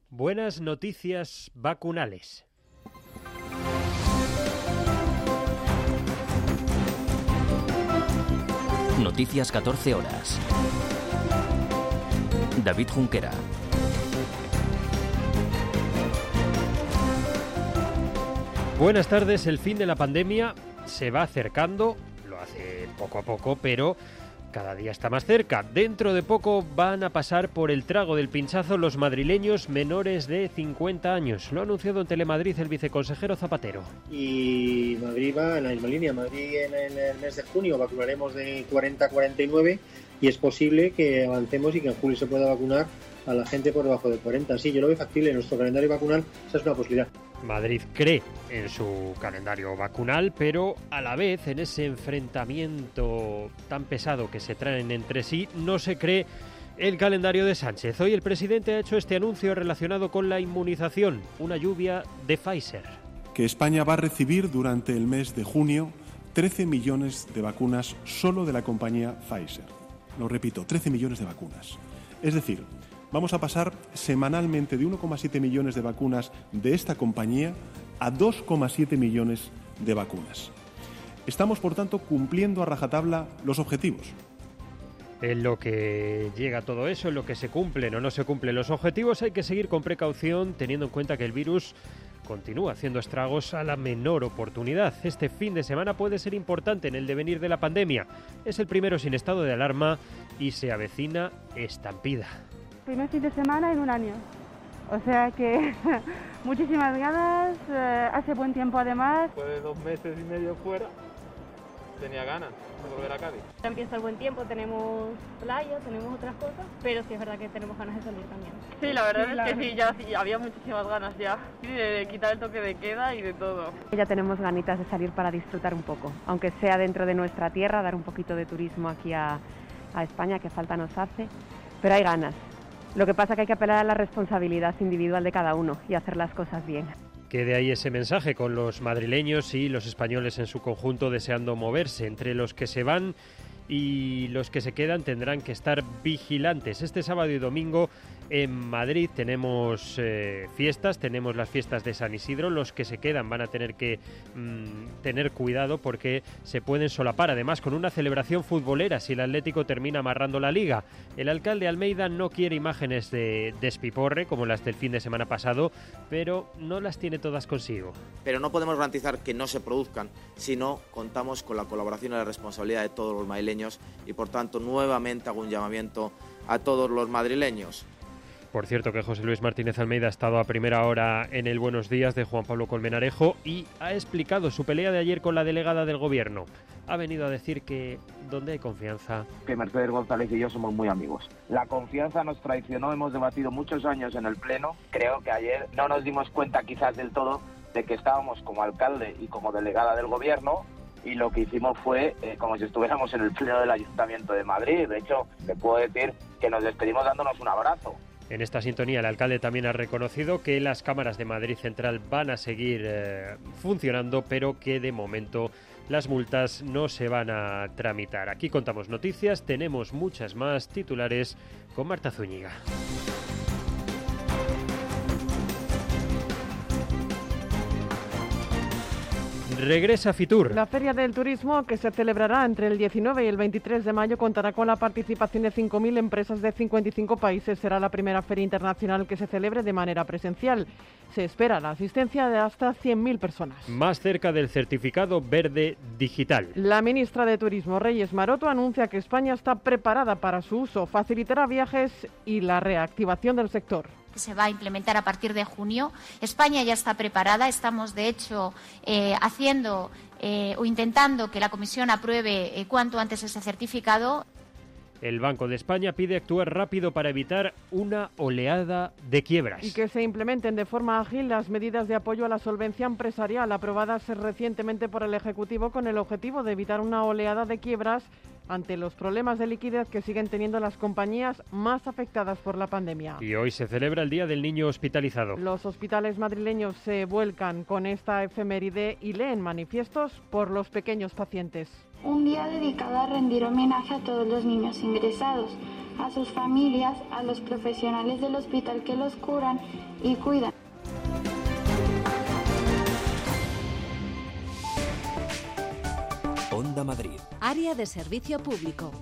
Buenas noticias vacunales. Noticias 14 horas. David Junquera. Buenas tardes. El fin de la pandemia se va acercando, lo hace poco a poco, pero cada día está más cerca. Dentro de poco van a pasar por el trago del pinchazo los madrileños menores de 50 años. Lo ha anunciado en Telemadrid el viceconsejero Zapatero. Y Madrid va en la misma línea. Madrid en el mes de junio vacunaremos de 40 a 49 y es posible que avancemos y que en julio se pueda vacunar a la gente por debajo de 40. Sí, yo lo veo factible. En nuestro calendario vacunal esa es una posibilidad. Madrid cree en su calendario vacunal, pero a la vez en ese enfrentamiento tan pesado que se traen entre sí, no se cree el calendario de Sánchez. Hoy el presidente ha hecho este anuncio relacionado con la inmunización, una lluvia de Pfizer. Que España va a recibir durante el mes de junio 13 millones de vacunas solo de la compañía Pfizer. Lo repito, 13 millones de vacunas. Es decir, vamos a pasar semanalmente de 1,7 millones de vacunas de esta compañía a 2,7 millones de vacunas. Estamos, por tanto, cumpliendo a rajatabla los objetivos. En lo que llega todo eso, en lo que se cumplen o no se cumplen los objetivos, hay que seguir con precaución, teniendo en cuenta que el virus continúa haciendo estragos a la menor oportunidad. Este fin de semana puede ser importante en el devenir de la pandemia. Es el primero sin estado de alarma y se avecina estampida. Primer fin de semana en un año, o sea que muchísimas ganas, hace buen tiempo además. Después de 2 meses y medio fuera, tenía ganas de volver a Cádiz. Ya empieza el buen tiempo, tenemos playa, tenemos otras cosas, pero sí es verdad que tenemos ganas de salir también. Sí, la verdad es que sí, había muchísimas ganas ya, de quitar el toque de queda y de todo. Ya tenemos ganitas de salir para disfrutar un poco, aunque sea dentro de nuestra tierra, dar un poquito de turismo aquí a España, que falta nos hace, pero hay ganas. Lo que pasa es que hay que apelar a la responsabilidad individual de cada uno y hacer las cosas bien. Quede ahí ese mensaje con los madrileños y los españoles en su conjunto deseando moverse. Entre los que se van y los que se quedan tendrán que estar vigilantes. Este sábado y domingo en Madrid tenemos fiestas, tenemos las fiestas de San Isidro. Los que se quedan van a tener que tener cuidado porque se pueden solapar, además con una celebración futbolera si el Atlético termina amarrando la Liga. El alcalde Almeida no quiere imágenes de despiporre como las del fin de semana pasado, pero no las tiene todas consigo. Pero no podemos garantizar que no se produzcan si no contamos con la colaboración y la responsabilidad de todos los madrileños y por tanto nuevamente hago un llamamiento a todos los madrileños. Por cierto que José Luis Martínez Almeida ha estado a primera hora en el Buenos Días de Juan Pablo Colmenarejo y ha explicado su pelea de ayer con la delegada del gobierno. Ha venido a decir que donde hay confianza... Que Mercedes González y yo somos muy amigos. La confianza nos traicionó, hemos debatido muchos años en el Pleno. Creo que ayer no nos dimos cuenta quizás del todo de que estábamos como alcalde y como delegada del gobierno y lo que hicimos fue como si estuviéramos en el Pleno del Ayuntamiento de Madrid. De hecho, te puedo decir que nos despedimos dándonos un abrazo. En esta sintonía el alcalde también ha reconocido que las cámaras de Madrid Central van a seguir funcionando, pero que de momento las multas no se van a tramitar. Aquí contamos noticias, tenemos muchas más titulares con Marta Zúñiga. Regresa Fitur. La Feria del Turismo, que se celebrará entre el 19 y el 23 de mayo, contará con la participación de 5.000 empresas de 55 países. Será la primera feria internacional que se celebre de manera presencial. Se espera la asistencia de hasta 100.000 personas. Más cerca del certificado verde digital. La ministra de Turismo, Reyes Maroto, anuncia que España está preparada para su uso, facilitará viajes y la reactivación del sector. Se va a implementar a partir de junio. España ya está preparada. Estamos, de hecho, haciendo o intentando que la Comisión apruebe cuanto antes ese certificado. El Banco de España pide actuar rápido para evitar una oleada de quiebras. Y que se implementen de forma ágil las medidas de apoyo a la solvencia empresarial aprobadas recientemente por el Ejecutivo con el objetivo de evitar una oleada de quiebras ante los problemas de liquidez que siguen teniendo las compañías más afectadas por la pandemia. Y hoy se celebra el Día del Niño Hospitalizado. Los hospitales madrileños se vuelcan con esta efeméride y leen manifiestos por los pequeños pacientes. Un día dedicado a rendir homenaje a todos los niños ingresados, a sus familias, a los profesionales del hospital que los curan y cuidan. Onda Madrid. Área de servicio público.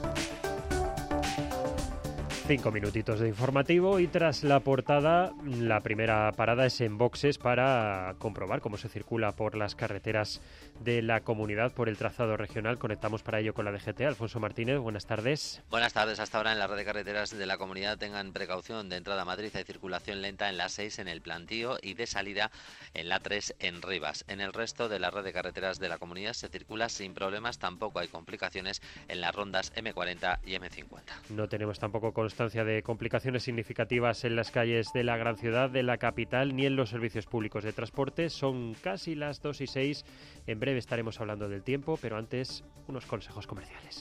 5 minutitos de informativo y tras la portada, la primera parada es en boxes para comprobar cómo se circula por las carreteras de la comunidad por el trazado regional. Conectamos para ello con la DGT. Alfonso Martínez, buenas tardes. Buenas tardes. Hasta ahora en la red de carreteras de la comunidad tengan precaución. De entrada a Madrid hay circulación lenta en la 6 en el Plantío y de salida en la 3 en Rivas. En el resto de la red de carreteras de la comunidad se circula sin problemas. Tampoco hay complicaciones en las rondas M40 y M50. No tenemos tampoco constancia de complicaciones significativas en las calles de la gran ciudad, de la capital, ni en los servicios públicos de transporte. Son casi las 2:06. En breve estaremos hablando del tiempo, pero antes unos consejos comerciales.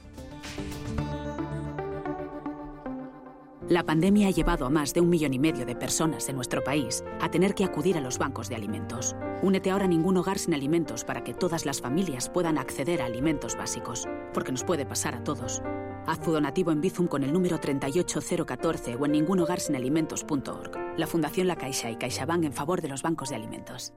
La pandemia ha llevado a más de 1,5 millones de personas en nuestro país a tener que acudir a los bancos de alimentos. Únete ahora a Ningún Hogar Sin Alimentos para que todas las familias puedan acceder a alimentos básicos, porque nos puede pasar a todos. Haz tu donativo en Bizum con el número 38014 o en ningunhogarsinalimentos.org. La Fundación La Caixa y CaixaBank en favor de los bancos de alimentos.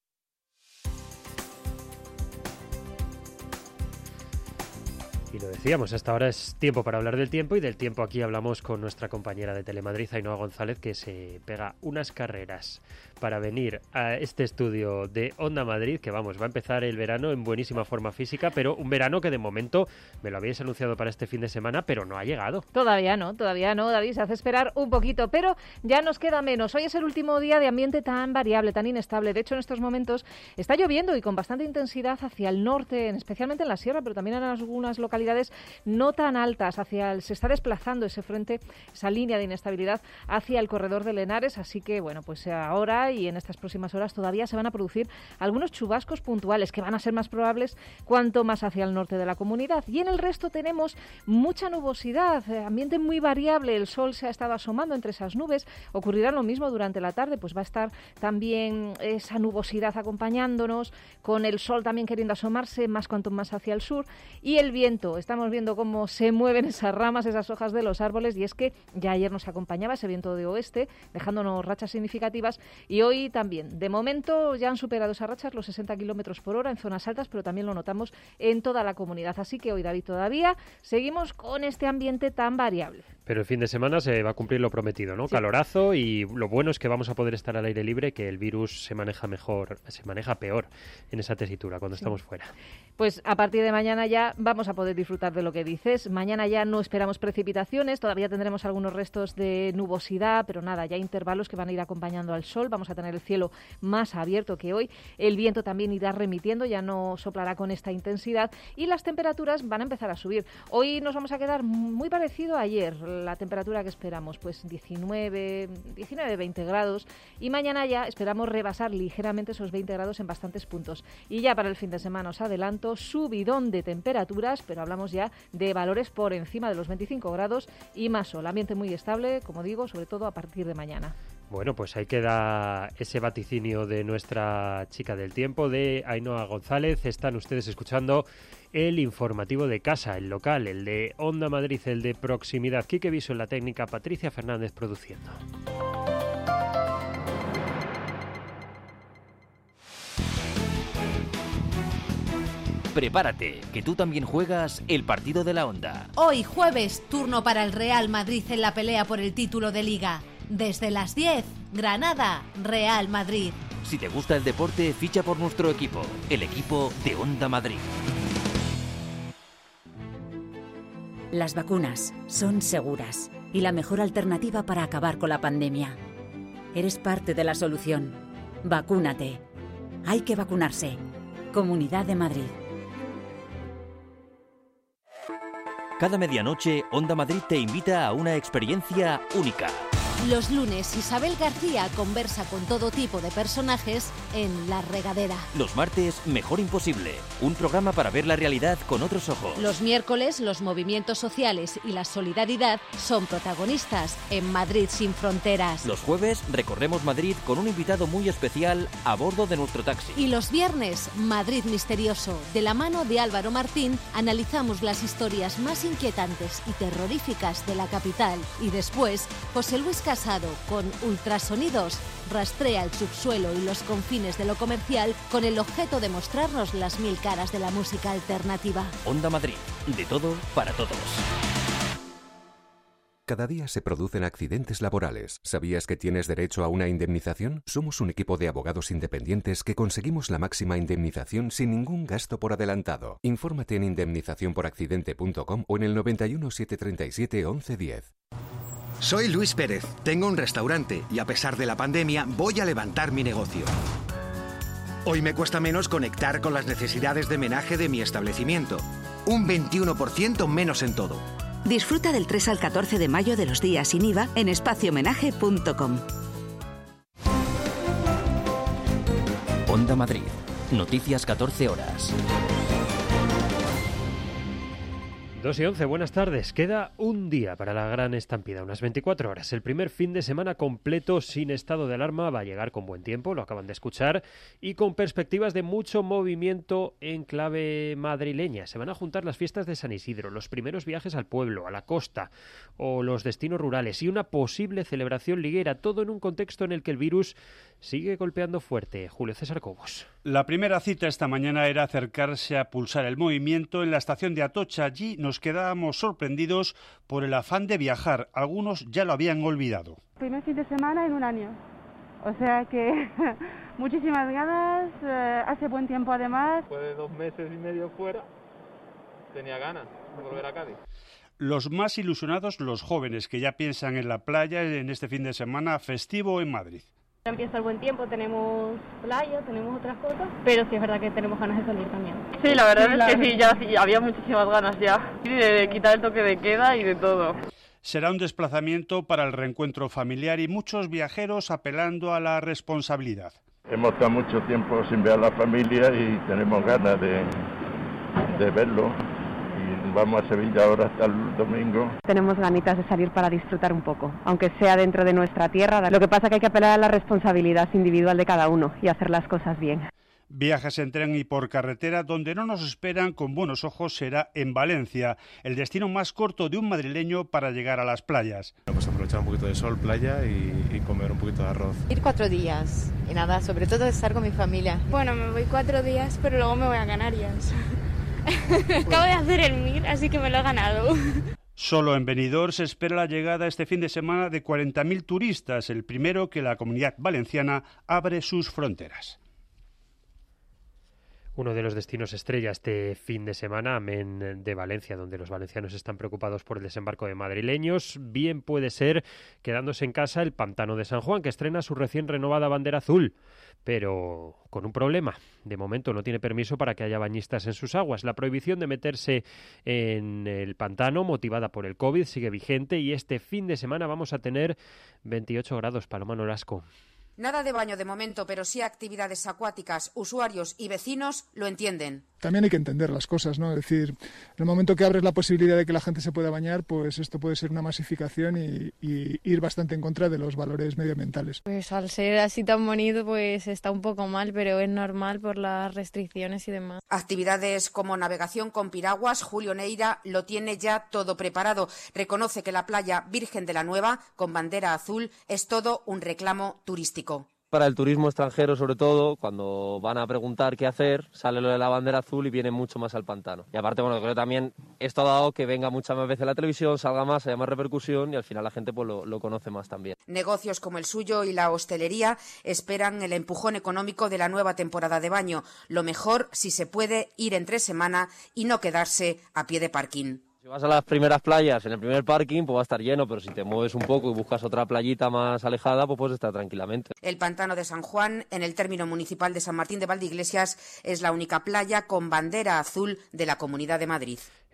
Y lo decíamos, hasta ahora es tiempo para hablar del tiempo, y del tiempo aquí hablamos con nuestra compañera de Telemadrid, Ainhoa González, que se pega unas carreras para venir a este estudio de Onda Madrid, que vamos, va a empezar el verano en buenísima forma física, pero un verano que de momento me lo habéis anunciado para este fin de semana, pero no ha llegado. Todavía no, David, se hace esperar un poquito, pero ya nos queda menos. Hoy es el último día de ambiente tan variable, tan inestable. De hecho, en estos momentos está lloviendo y con bastante intensidad hacia el norte, especialmente en la sierra, pero también en algunas localidades no tan altas. Se está desplazando ese frente, esa línea de inestabilidad hacia el corredor del Henares, así que bueno, pues ahora y en estas próximas horas todavía se van a producir algunos chubascos puntuales que van a ser más probables cuanto más hacia el norte de la comunidad, y en el resto tenemos mucha nubosidad, ambiente muy variable. El sol se ha estado asomando entre esas nubes, ocurrirá lo mismo durante la tarde, pues va a estar también esa nubosidad acompañándonos, con el sol también queriendo asomarse cuanto más hacia el sur, y el viento. Estamos viendo cómo se mueven esas ramas, esas hojas de los árboles, y es que ya ayer nos acompañaba ese viento de oeste, dejándonos rachas significativas, y hoy también. De momento ya han superado esas rachas los 60 kilómetros por hora en zonas altas, pero también lo notamos en toda la comunidad. Así que hoy, David, todavía seguimos con este ambiente tan variable. Pero el fin de semana se va a cumplir lo prometido, ¿no? Sí. Calorazo, y lo bueno es que vamos a poder estar al aire libre, que el virus se maneja peor en esa tesitura cuando estamos fuera. Pues a partir de mañana ya vamos a poder disfrutar de lo que dices. Mañana ya no esperamos precipitaciones, todavía tendremos algunos restos de nubosidad, pero nada, ya intervalos que van a ir acompañando al sol. Vamos a tener el cielo más abierto que hoy. El viento también irá remitiendo, ya no soplará con esta intensidad, y las temperaturas van a empezar a subir. Hoy nos vamos a quedar muy parecido a ayer. La temperatura que esperamos, pues 19, 20 grados, y mañana ya esperamos rebasar ligeramente esos 20 grados en bastantes puntos. Y ya para el fin de semana, os adelanto, subidón de temperaturas, pero hablamos ya de valores por encima de los 25 grados y más sol. Ambiente muy estable, como digo, sobre todo a partir de mañana. Bueno, pues ahí queda ese vaticinio de nuestra chica del tiempo, de Ainhoa González. Están ustedes escuchando el informativo de casa, el local, el de Onda Madrid, el de proximidad. Quique Viso en la técnica, Patricia Fernández produciendo. Prepárate, que tú también juegas el partido de la Onda. Hoy jueves, turno para el Real Madrid en la pelea por el título de Liga. Desde las 10, Granada, Real Madrid. Si te gusta el deporte, ficha por nuestro equipo, el equipo de Onda Madrid. Las vacunas son seguras y la mejor alternativa para acabar con la pandemia. Eres parte de la solución. Vacúnate. Hay que vacunarse. Comunidad de Madrid. Cada medianoche, Onda Madrid te invita a una experiencia única. Los lunes, Isabel García conversa con todo tipo de personajes en La Regadera. Los martes, Mejor Imposible, un programa para ver la realidad con otros ojos. Los miércoles, los movimientos sociales y la solidaridad son protagonistas en Madrid sin fronteras. Los jueves, recorremos Madrid con un invitado muy especial a bordo de nuestro taxi. Y los viernes, Madrid Misterioso. De la mano de Álvaro Martín, analizamos las historias más inquietantes y terroríficas de la capital. Y después, José Luis Casado, con Ultrasonidos, rastrea el subsuelo y los confines de lo comercial con el objeto de mostrarnos las 1000 caras de la música alternativa. Onda Madrid, de todo para todos. Cada día se producen accidentes laborales. ¿Sabías que tienes derecho a una indemnización? Somos un equipo de abogados independientes que conseguimos la máxima indemnización sin ningún gasto por adelantado. Infórmate en indemnizacionporaccidente.com o en el 91 737 1110. Soy Luis Pérez, tengo un restaurante y a pesar de la pandemia voy a levantar mi negocio. Hoy me cuesta menos conectar con las necesidades de menaje de mi establecimiento. Un 21% menos en todo. Disfruta del 3 al 14 de mayo de los días sin IVA en espaciomenaje.com. Onda Madrid, noticias 14 horas. 2:11, buenas tardes. Queda un día para la gran estampida, unas 24 horas. El primer fin de semana completo sin estado de alarma va a llegar con buen tiempo, lo acaban de escuchar, y con perspectivas de mucho movimiento en clave madrileña. Se van a juntar las fiestas de San Isidro, los primeros viajes al pueblo, a la costa o los destinos rurales y una posible celebración liguera, todo en un contexto en el que el virus sigue golpeando fuerte. Julio César Cobos. La primera cita esta mañana era acercarse a pulsar el movimiento en la estación de Atocha. Allí nos quedábamos sorprendidos por el afán de viajar. Algunos ya lo habían olvidado. Primer fin de semana en un año. O sea que muchísimas ganas, hace buen tiempo además. Después de 2 meses y medio fuera, tenía ganas de volver a Cádiz. Los más ilusionados, los jóvenes que ya piensan en la playa en este fin de semana festivo en Madrid. Empieza el buen tiempo, tenemos playa, tenemos otras cosas, pero sí es verdad que tenemos ganas de salir también. Sí, la verdad es que sí, había muchísimas ganas ya de quitar el toque de queda y de todo. Será un desplazamiento para el reencuentro familiar y muchos viajeros apelando a la responsabilidad. Hemos estado mucho tiempo sin ver a la familia y tenemos ganas de verlo. Vamos a Sevilla ahora hasta el domingo. Tenemos ganitas de salir para disfrutar un poco, aunque sea dentro de nuestra tierra. Lo que pasa es que hay que apelar a la responsabilidad individual de cada uno y hacer las cosas bien. Viajes en tren y por carretera, donde no nos esperan con buenos ojos será en Valencia, el destino más corto de un madrileño para llegar a las playas. Pues aprovechar un poquito de sol, playa y comer un poquito de arroz. Ir 4 días y nada, sobre todo estar con mi familia. Bueno, me voy 4 días, pero luego me voy a Canarias. Acabo de hacer el MIR, así que me lo he ganado. Solo en Benidorm se espera la llegada este fin de semana de 40.000 turistas, el primero que la Comunidad Valenciana abre sus fronteras. Uno de los destinos estrella este fin de semana, amén de Valencia, donde los valencianos están preocupados por el desembarco de madrileños, bien puede ser quedándose en casa el Pantano de San Juan, que estrena su recién renovada bandera azul, pero con un problema. De momento no tiene permiso para que haya bañistas en sus aguas. La prohibición de meterse en el pantano, motivada por el COVID, sigue vigente y este fin de semana vamos a tener 28 grados, Paloma Nolasco. Nada de baño de momento, pero sí actividades acuáticas. Usuarios y vecinos lo entienden. También hay que entender las cosas, ¿no? Es decir, en el momento que abres la posibilidad de que la gente se pueda bañar, pues esto puede ser una masificación y ir bastante en contra de los valores medioambientales. Pues al ser así tan bonito, pues está un poco mal, pero es normal por las restricciones y demás. Actividades como navegación con piraguas, Julio Neira lo tiene ya todo preparado. Reconoce que la playa Virgen de la Nueva, con bandera azul, es todo un reclamo turístico. Para el turismo extranjero, sobre todo, cuando van a preguntar qué hacer, sale lo de la bandera azul y vienen mucho más al pantano. Y aparte, bueno, creo que también esto ha dado que venga muchas más veces la televisión, salga más, haya más repercusión y al final la gente pues lo conoce más también. Negocios como el suyo y la hostelería esperan el empujón económico de la nueva temporada de baño. Lo mejor, si se puede, ir entre semana y no quedarse a pie de parking. Si vas a las primeras playas, en el primer parking, pues va a estar lleno, pero si te mueves un poco y buscas otra playita más alejada, pues puedes estar tranquilamente. El Pantano de San Juan, en el término municipal de San Martín de Valdeiglesias, es la única playa con bandera azul de la Comunidad de Madrid.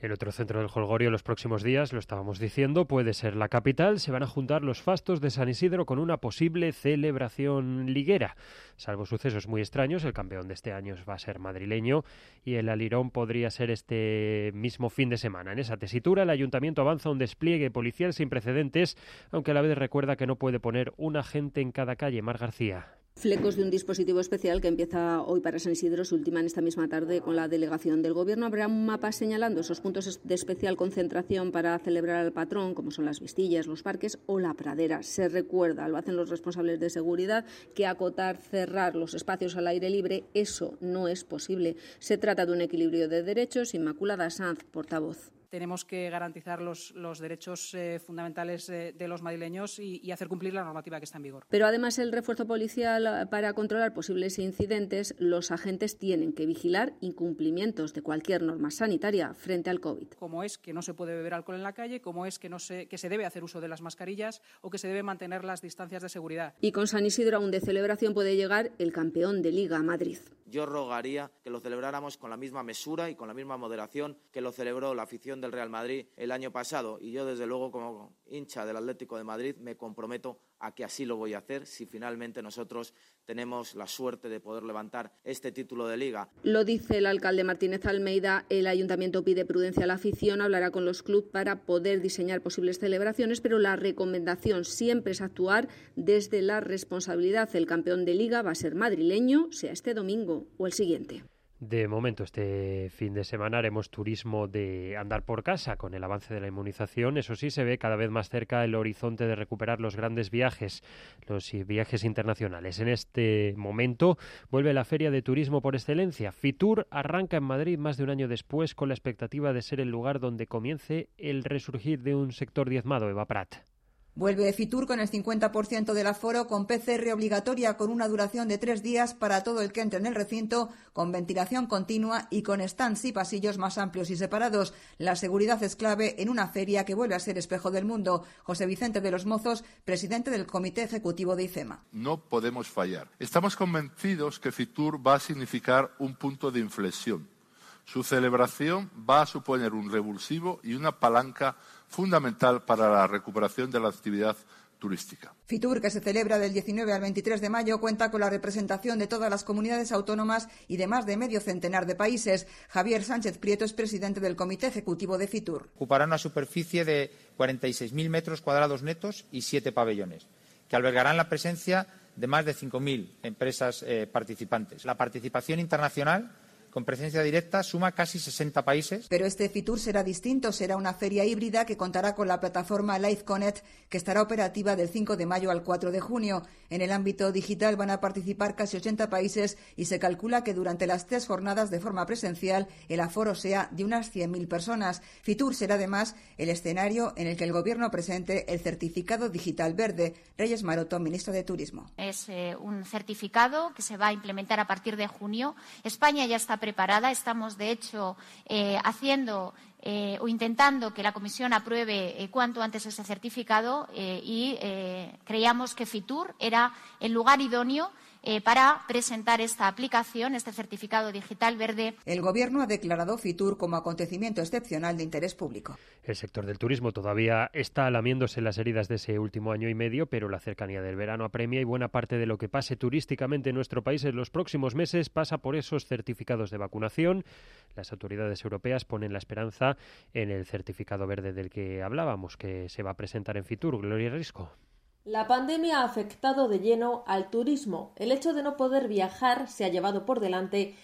El otro centro del jolgorio los próximos días, lo estábamos diciendo, puede ser la capital. Se van a juntar los fastos de San Isidro con una posible celebración liguera. Salvo sucesos muy extraños, el campeón de este año va a ser madrileño y el alirón podría ser este mismo fin de semana. En esa tesitura, el ayuntamiento avanza un despliegue policial sin precedentes, aunque a la vez recuerda que no puede poner un agente en cada calle. Mar García. Flecos de un dispositivo especial que empieza hoy para San Isidro, se ultima en esta misma tarde con la delegación del Gobierno. Habrá un mapa señalando esos puntos de especial concentración para celebrar al patrón, como son las Vistillas, los parques o la pradera. Se recuerda, lo hacen los responsables de seguridad, que acotar, cerrar los espacios al aire libre, eso no es posible. Se trata de un equilibrio de derechos. Inmaculada Sanz, portavoz. Tenemos que garantizar los derechos fundamentales de los madrileños y hacer cumplir la normativa que está en vigor. Pero además el refuerzo policial para controlar posibles incidentes, los agentes tienen que vigilar incumplimientos de cualquier norma sanitaria frente al COVID. Como es que no se puede beber alcohol en la calle, como es que se debe hacer uso de las mascarillas o que se debe mantener las distancias de seguridad. Y con San Isidro aún de celebración puede llegar el campeón de Liga, Madrid. Yo rogaría que lo celebráramos con la misma mesura y con la misma moderación que lo celebró la afición del Real Madrid el año pasado. Y yo, desde luego, como hincha del Atlético de Madrid, me comprometo a que así lo voy a hacer si finalmente nosotros tenemos la suerte de poder levantar este título de Liga. Lo dice el alcalde Martínez Almeida. El ayuntamiento pide prudencia a la afición, hablará con los clubes para poder diseñar posibles celebraciones, pero la recomendación siempre es actuar desde la responsabilidad. El campeón de Liga va a ser madrileño, sea este domingo o el siguiente. De momento, este fin de semana haremos turismo de andar por casa con el avance de la inmunización. Eso sí, se ve cada vez más cerca el horizonte de recuperar los grandes viajes, los viajes internacionales. En este momento vuelve la Feria de Turismo por excelencia. Fitur arranca en Madrid más de un año después con la expectativa de ser el lugar donde comience el resurgir de un sector diezmado. Eva Prat. Vuelve Fitur con el 50% del aforo, con PCR obligatoria, con una duración de 3 días para todo el que entre en el recinto, con ventilación continua y con stands y pasillos más amplios y separados. La seguridad es clave en una feria que vuelve a ser espejo del mundo. José Vicente de los Mozos, presidente del Comité Ejecutivo de IFEMA. No podemos fallar. Estamos convencidos que Fitur va a significar un punto de inflexión. Su celebración va a suponer un revulsivo y una palanca fundamental para la recuperación de la actividad turística. Fitur, que se celebra del 19 al 23 de mayo, cuenta con la representación de todas las comunidades autónomas y de más de medio centenar de países. Javier Sánchez Prieto es presidente del Comité Ejecutivo de Fitur. Ocupará una superficie de 46.000 metros cuadrados netos y 7 pabellones, que albergarán la presencia de más de 5.000 empresas participantes. La participación internacional, con presencia directa, suma casi 60 países. Pero este Fitur será distinto, será una feria híbrida que contará con la plataforma LiveConnect, que estará operativa del 5 de mayo al 4 de junio. En el ámbito digital van a participar casi 80 países y se calcula que durante las 3 jornadas de forma presencial el aforo sea de unas 100.000 personas. Fitur será además el escenario en el que el Gobierno presente el certificado digital verde. Reyes Maroto, ministro de Turismo. Es un certificado que se va a implementar a partir de junio. España ya está preparada. Estamos, de hecho, haciendo o intentando que la Comisión apruebe cuanto antes ese certificado y creíamos que Fitur era el lugar idóneo para presentar esta aplicación, este certificado digital verde. El Gobierno ha declarado Fitur como acontecimiento excepcional de interés público. El sector del turismo todavía está lamiéndose las heridas de ese último año y medio, pero la cercanía del verano apremia y buena parte de lo que pase turísticamente en nuestro país en los próximos meses pasa por esos certificados de vacunación. Las autoridades europeas ponen la esperanza en el certificado verde del que hablábamos, que se va a presentar en Fitur. Gloria Risco. La pandemia ha afectado de lleno al turismo. El hecho de no poder viajar se ha llevado por delante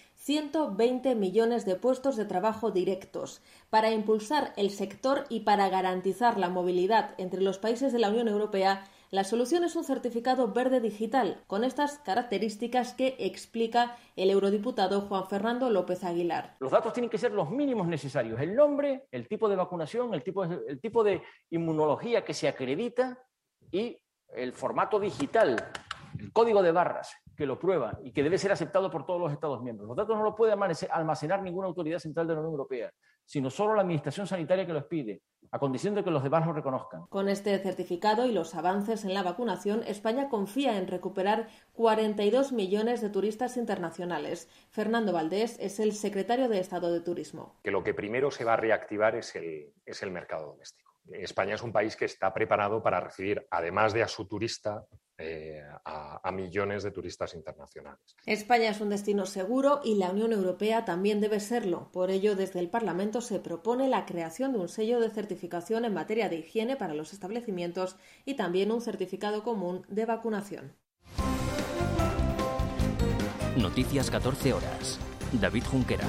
120 millones de puestos de trabajo directos. Para impulsar el sector y para garantizar la movilidad entre los países de la Unión Europea, la solución es un certificado verde digital, con estas características que explica el eurodiputado Juan Fernando López Aguilar. Los datos tienen que ser los mínimos necesarios. El nombre, el tipo de vacunación, el tipo de inmunología que se acredita y el formato digital, el código de barras que lo prueba y que debe ser aceptado por todos los Estados miembros. Los datos no los puede almacenar ninguna autoridad central de la Unión Europea, sino solo la Administración Sanitaria que los pide. a condición de que los demás lo reconozcan. Con este certificado y los avances en la vacunación, España confía en recuperar 42 millones de turistas internacionales. Fernando Valdés es el secretario de Estado de Turismo. Que lo que primero se va a reactivar es el mercado doméstico. España es un país que está preparado para recibir, además de a su turista, a millones de turistas internacionales. España es un destino seguro y la Unión Europea también debe serlo. Por ello, desde el Parlamento se propone la creación de un sello de certificación en materia de higiene para los establecimientos y también un certificado común de vacunación. Noticias 14 horas. David Junquera.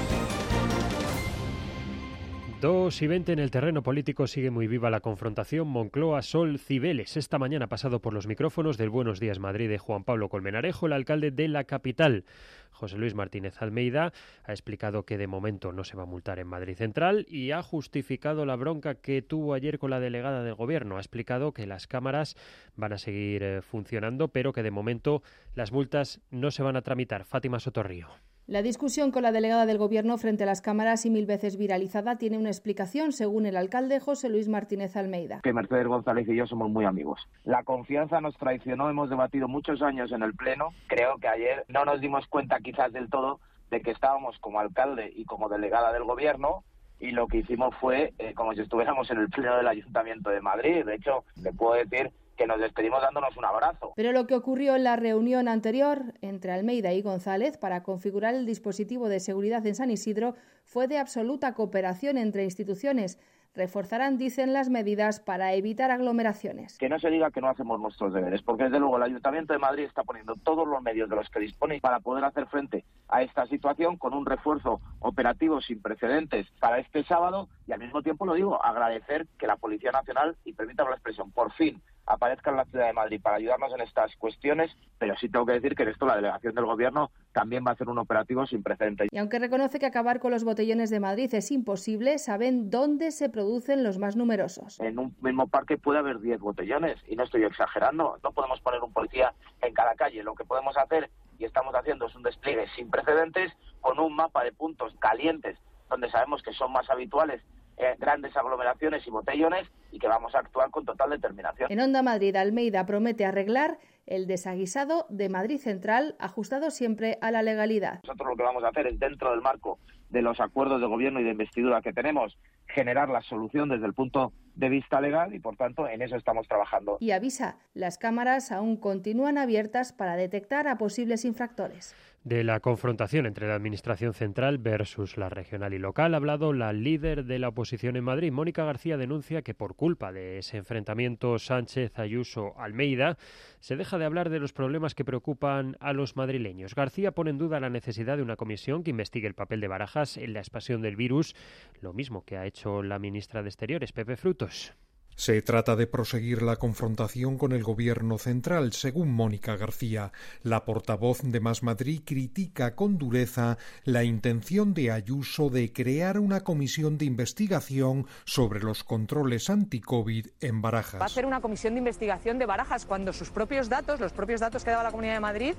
2:20 en el terreno político. Sigue muy viva la confrontación Moncloa-Sol-Cibeles. Esta mañana ha pasado por los micrófonos del Buenos Días Madrid de Juan Pablo Colmenarejo, el alcalde de la capital. José Luis Martínez Almeida ha explicado que de momento no se va a multar en Madrid Central y ha justificado la bronca que tuvo ayer con la delegada del Gobierno. Ha explicado que las cámaras van a seguir funcionando, pero que de momento las multas no se van a tramitar. Fátima Sotorrío. La discusión con la delegada del Gobierno frente a las cámaras y 1000 veces viralizada tiene una explicación, según el alcalde José Luis Martínez Almeida. Que Mercedes González y yo somos muy amigos. La confianza nos traicionó, hemos debatido muchos años en el Pleno. Creo que ayer no nos dimos cuenta quizás del todo de que estábamos como alcalde y como delegada del Gobierno y lo que hicimos fue como si estuviéramos en el Pleno del Ayuntamiento de Madrid. De hecho, le puedo decir que nos despedimos dándonos un abrazo. Pero lo que ocurrió en la reunión anterior entre Almeida y González para configurar el dispositivo de seguridad en San Isidro fue de absoluta cooperación entre instituciones. Reforzarán, dicen, las medidas para evitar aglomeraciones. Que no se diga que no hacemos nuestros deberes, porque desde luego el Ayuntamiento de Madrid está poniendo todos los medios de los que dispone para poder hacer frente a esta situación con un refuerzo operativo sin precedentes para este sábado y al mismo tiempo, lo digo, agradecer que la Policía Nacional, y permítame la expresión, por fin aparezca en la ciudad de Madrid para ayudarnos en estas cuestiones, pero sí tengo que decir que en esto la delegación del Gobierno también va a hacer un operativo sin precedentes. Y aunque reconoce que acabar con los botellones de Madrid es imposible, saben dónde se producen los más numerosos. En un mismo parque puede haber 10 botellones, y no estoy exagerando, no podemos poner un policía en cada calle. Lo que podemos hacer, y estamos haciendo, es un despliegue sin precedentes con un mapa de puntos calientes, donde sabemos que son más habituales grandes aglomeraciones y botellones, y que vamos a actuar con total determinación. En Onda Madrid, Almeida promete arreglar el desaguisado de Madrid Central, ajustado siempre a la legalidad. Nosotros lo que vamos a hacer es, dentro del marco de los acuerdos de gobierno y de investidura que tenemos, generar la solución desde el punto de vista legal y, por tanto, en eso estamos trabajando. Y avisa, las cámaras aún continúan abiertas para detectar a posibles infractores. De la confrontación entre la Administración central versus la regional y local ha hablado la líder de la oposición en Madrid. Mónica García denuncia que por culpa de ese enfrentamiento Sánchez-Ayuso-Almeida se deja de hablar de los problemas que preocupan a los madrileños. García pone en duda la necesidad de una comisión que investigue el papel de Barajas en la expansión del virus, lo mismo que ha hecho la ministra de Exteriores, Pepe Frutos. Se trata de proseguir la confrontación con el Gobierno central, según Mónica García. La portavoz de Más Madrid critica con dureza la intención de Ayuso de crear una comisión de investigación sobre los controles anti-COVID en Barajas. Va a hacer una comisión de investigación de Barajas cuando sus propios datos, los propios datos que daba la Comunidad de Madrid,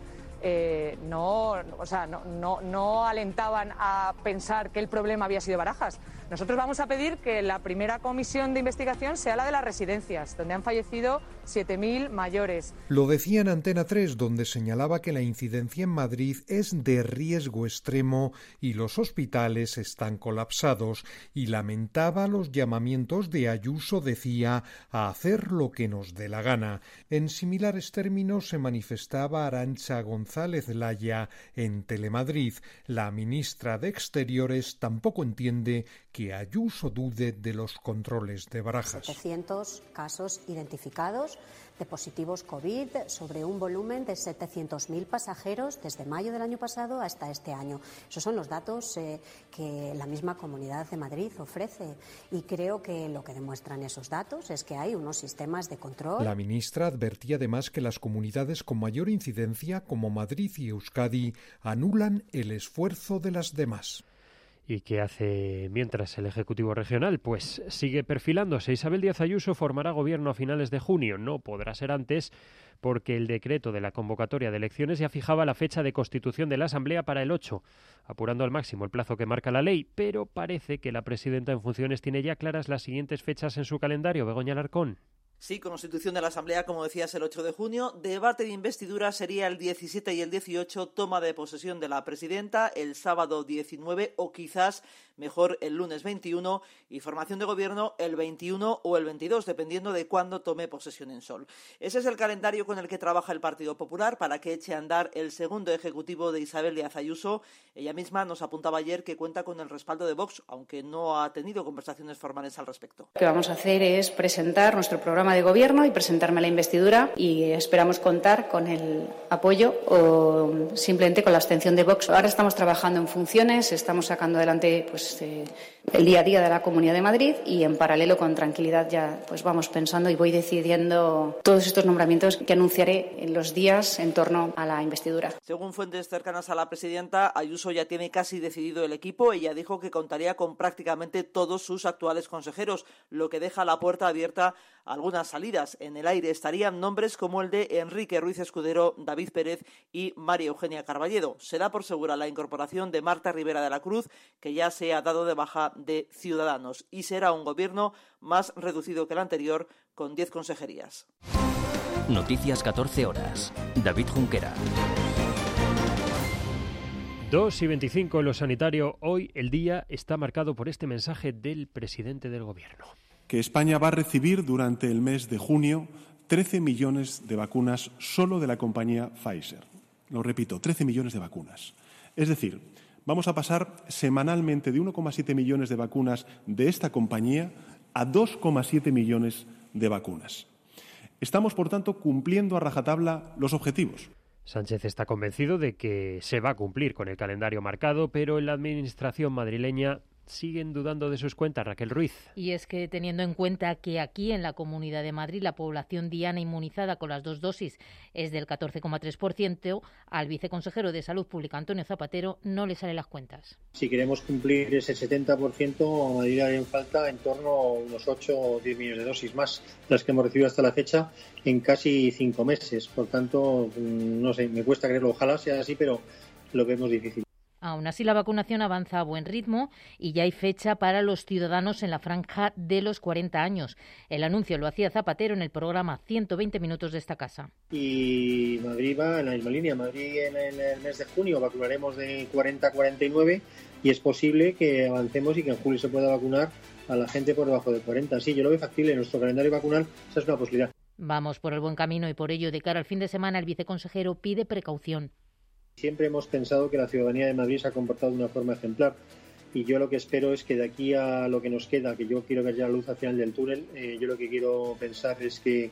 no alentaban a pensar que el problema había sido Barajas. Nosotros vamos a pedir que la primera comisión de investigación sea la de las residencias, donde han fallecido 7.000 mayores. Lo decía en Antena 3, donde señalaba que la incidencia en Madrid es de riesgo extremo y los hospitales están colapsados, y lamentaba los llamamientos de Ayuso, decía, a hacer lo que nos dé la gana. En similares términos se manifestaba Arantxa González Laya en Telemadrid. La ministra de Exteriores tampoco entiende que Ayuso dude de los controles de Barajas. 700 casos identificados de positivos COVID sobre un volumen de 700.000 pasajeros desde mayo del año pasado hasta este año. Esos son los datos que la misma Comunidad de Madrid ofrece, y creo que lo que demuestran esos datos es que hay unos sistemas de control. La ministra advertía además que las comunidades con mayor incidencia, como Madrid y Euskadi, anulan el esfuerzo de las demás. ¿Y qué hace mientras el Ejecutivo Regional? Pues sigue perfilándose. Isabel Díaz Ayuso formará gobierno a finales de junio. No podrá ser antes porque el decreto de la convocatoria de elecciones ya fijaba la fecha de constitución de la Asamblea para el 8, apurando al máximo el plazo que marca la ley. Pero parece que la presidenta en funciones tiene ya claras las siguientes fechas en su calendario. Begoña Alarcón. Sí, constitución de la Asamblea, como decías, el 8 de junio. Debate de investidura sería el 17 y el 18, toma de posesión de la presidenta el sábado 19 o quizás mejor el lunes 21 y formación de gobierno el 21 o el 22, dependiendo de cuándo tome posesión en Sol. Ese es el calendario con el que trabaja el Partido Popular para que eche a andar el segundo ejecutivo de Isabel Díaz Ayuso. Ella misma nos apuntaba ayer que cuenta con el respaldo de Vox, aunque no ha tenido conversaciones formales al respecto. Lo que vamos a hacer es presentar nuestro programa de gobierno y presentarme a la investidura y esperamos contar con el apoyo o simplemente con la abstención de Vox. Ahora estamos trabajando en funciones, estamos sacando adelante el día a día de la Comunidad de Madrid y en paralelo con tranquilidad ya vamos pensando y voy decidiendo todos estos nombramientos que anunciaré en los días en torno a la investidura. Según fuentes cercanas a la presidenta, Ayuso ya tiene casi decidido el equipo. Ella dijo que contaría con prácticamente todos sus actuales consejeros, lo que deja la puerta abierta a algunas salidas. En el aire estarían nombres como el de Enrique Ruiz Escudero, David Pérez y María Eugenia Carballedo. Se da por segura la incorporación de Marta Rivera de la Cruz, que ya se ha dado de baja de Ciudadanos, y será un gobierno más reducido que el anterior, con 10 consejerías. Noticias 14 horas. David Junquera. 2:25 en lo sanitario. Hoy el día está marcado por este mensaje del presidente del Gobierno. Que España va a recibir durante el mes de junio 13 millones de vacunas solo de la compañía Pfizer. Lo repito, 13 millones de vacunas. Es decir, vamos a pasar semanalmente de 1,7 millones de vacunas de esta compañía a 2,7 millones de vacunas. Estamos, por tanto, cumpliendo a rajatabla los objetivos. Sánchez está convencido de que se va a cumplir con el calendario marcado, pero en la administración madrileña siguen dudando de sus cuentas. Raquel Ruiz. Y es que teniendo en cuenta que aquí en la Comunidad de Madrid la población diana inmunizada con las 2 dosis es del 14,3%, al viceconsejero de Salud Pública Antonio Zapatero no le salen las cuentas. Si queremos cumplir ese 70%, a Madrid harían falta en torno a unos 8 o 10 millones de dosis más, las que hemos recibido hasta la fecha en casi 5 meses. Por tanto, no sé, me cuesta creerlo. Ojalá sea así, pero lo vemos difícil. Aún así, la vacunación avanza a buen ritmo y ya hay fecha para los ciudadanos en la franja de los 40 años. El anuncio lo hacía Zapatero en el programa 120 minutos de esta casa. Y Madrid va en la misma línea. Madrid en el mes de junio vacunaremos de 40 a 49 y es posible que avancemos y que en julio se pueda vacunar a la gente por debajo de 40. Sí, yo lo veo factible. En nuestro calendario vacunal esa es una posibilidad. Vamos por el buen camino y por ello, de cara al fin de semana, el viceconsejero pide precaución. Siempre hemos pensado que la ciudadanía de Madrid se ha comportado de una forma ejemplar y yo lo que espero es que de aquí a lo que nos queda, que yo quiero ver ya la luz al final del túnel, yo lo que quiero pensar es que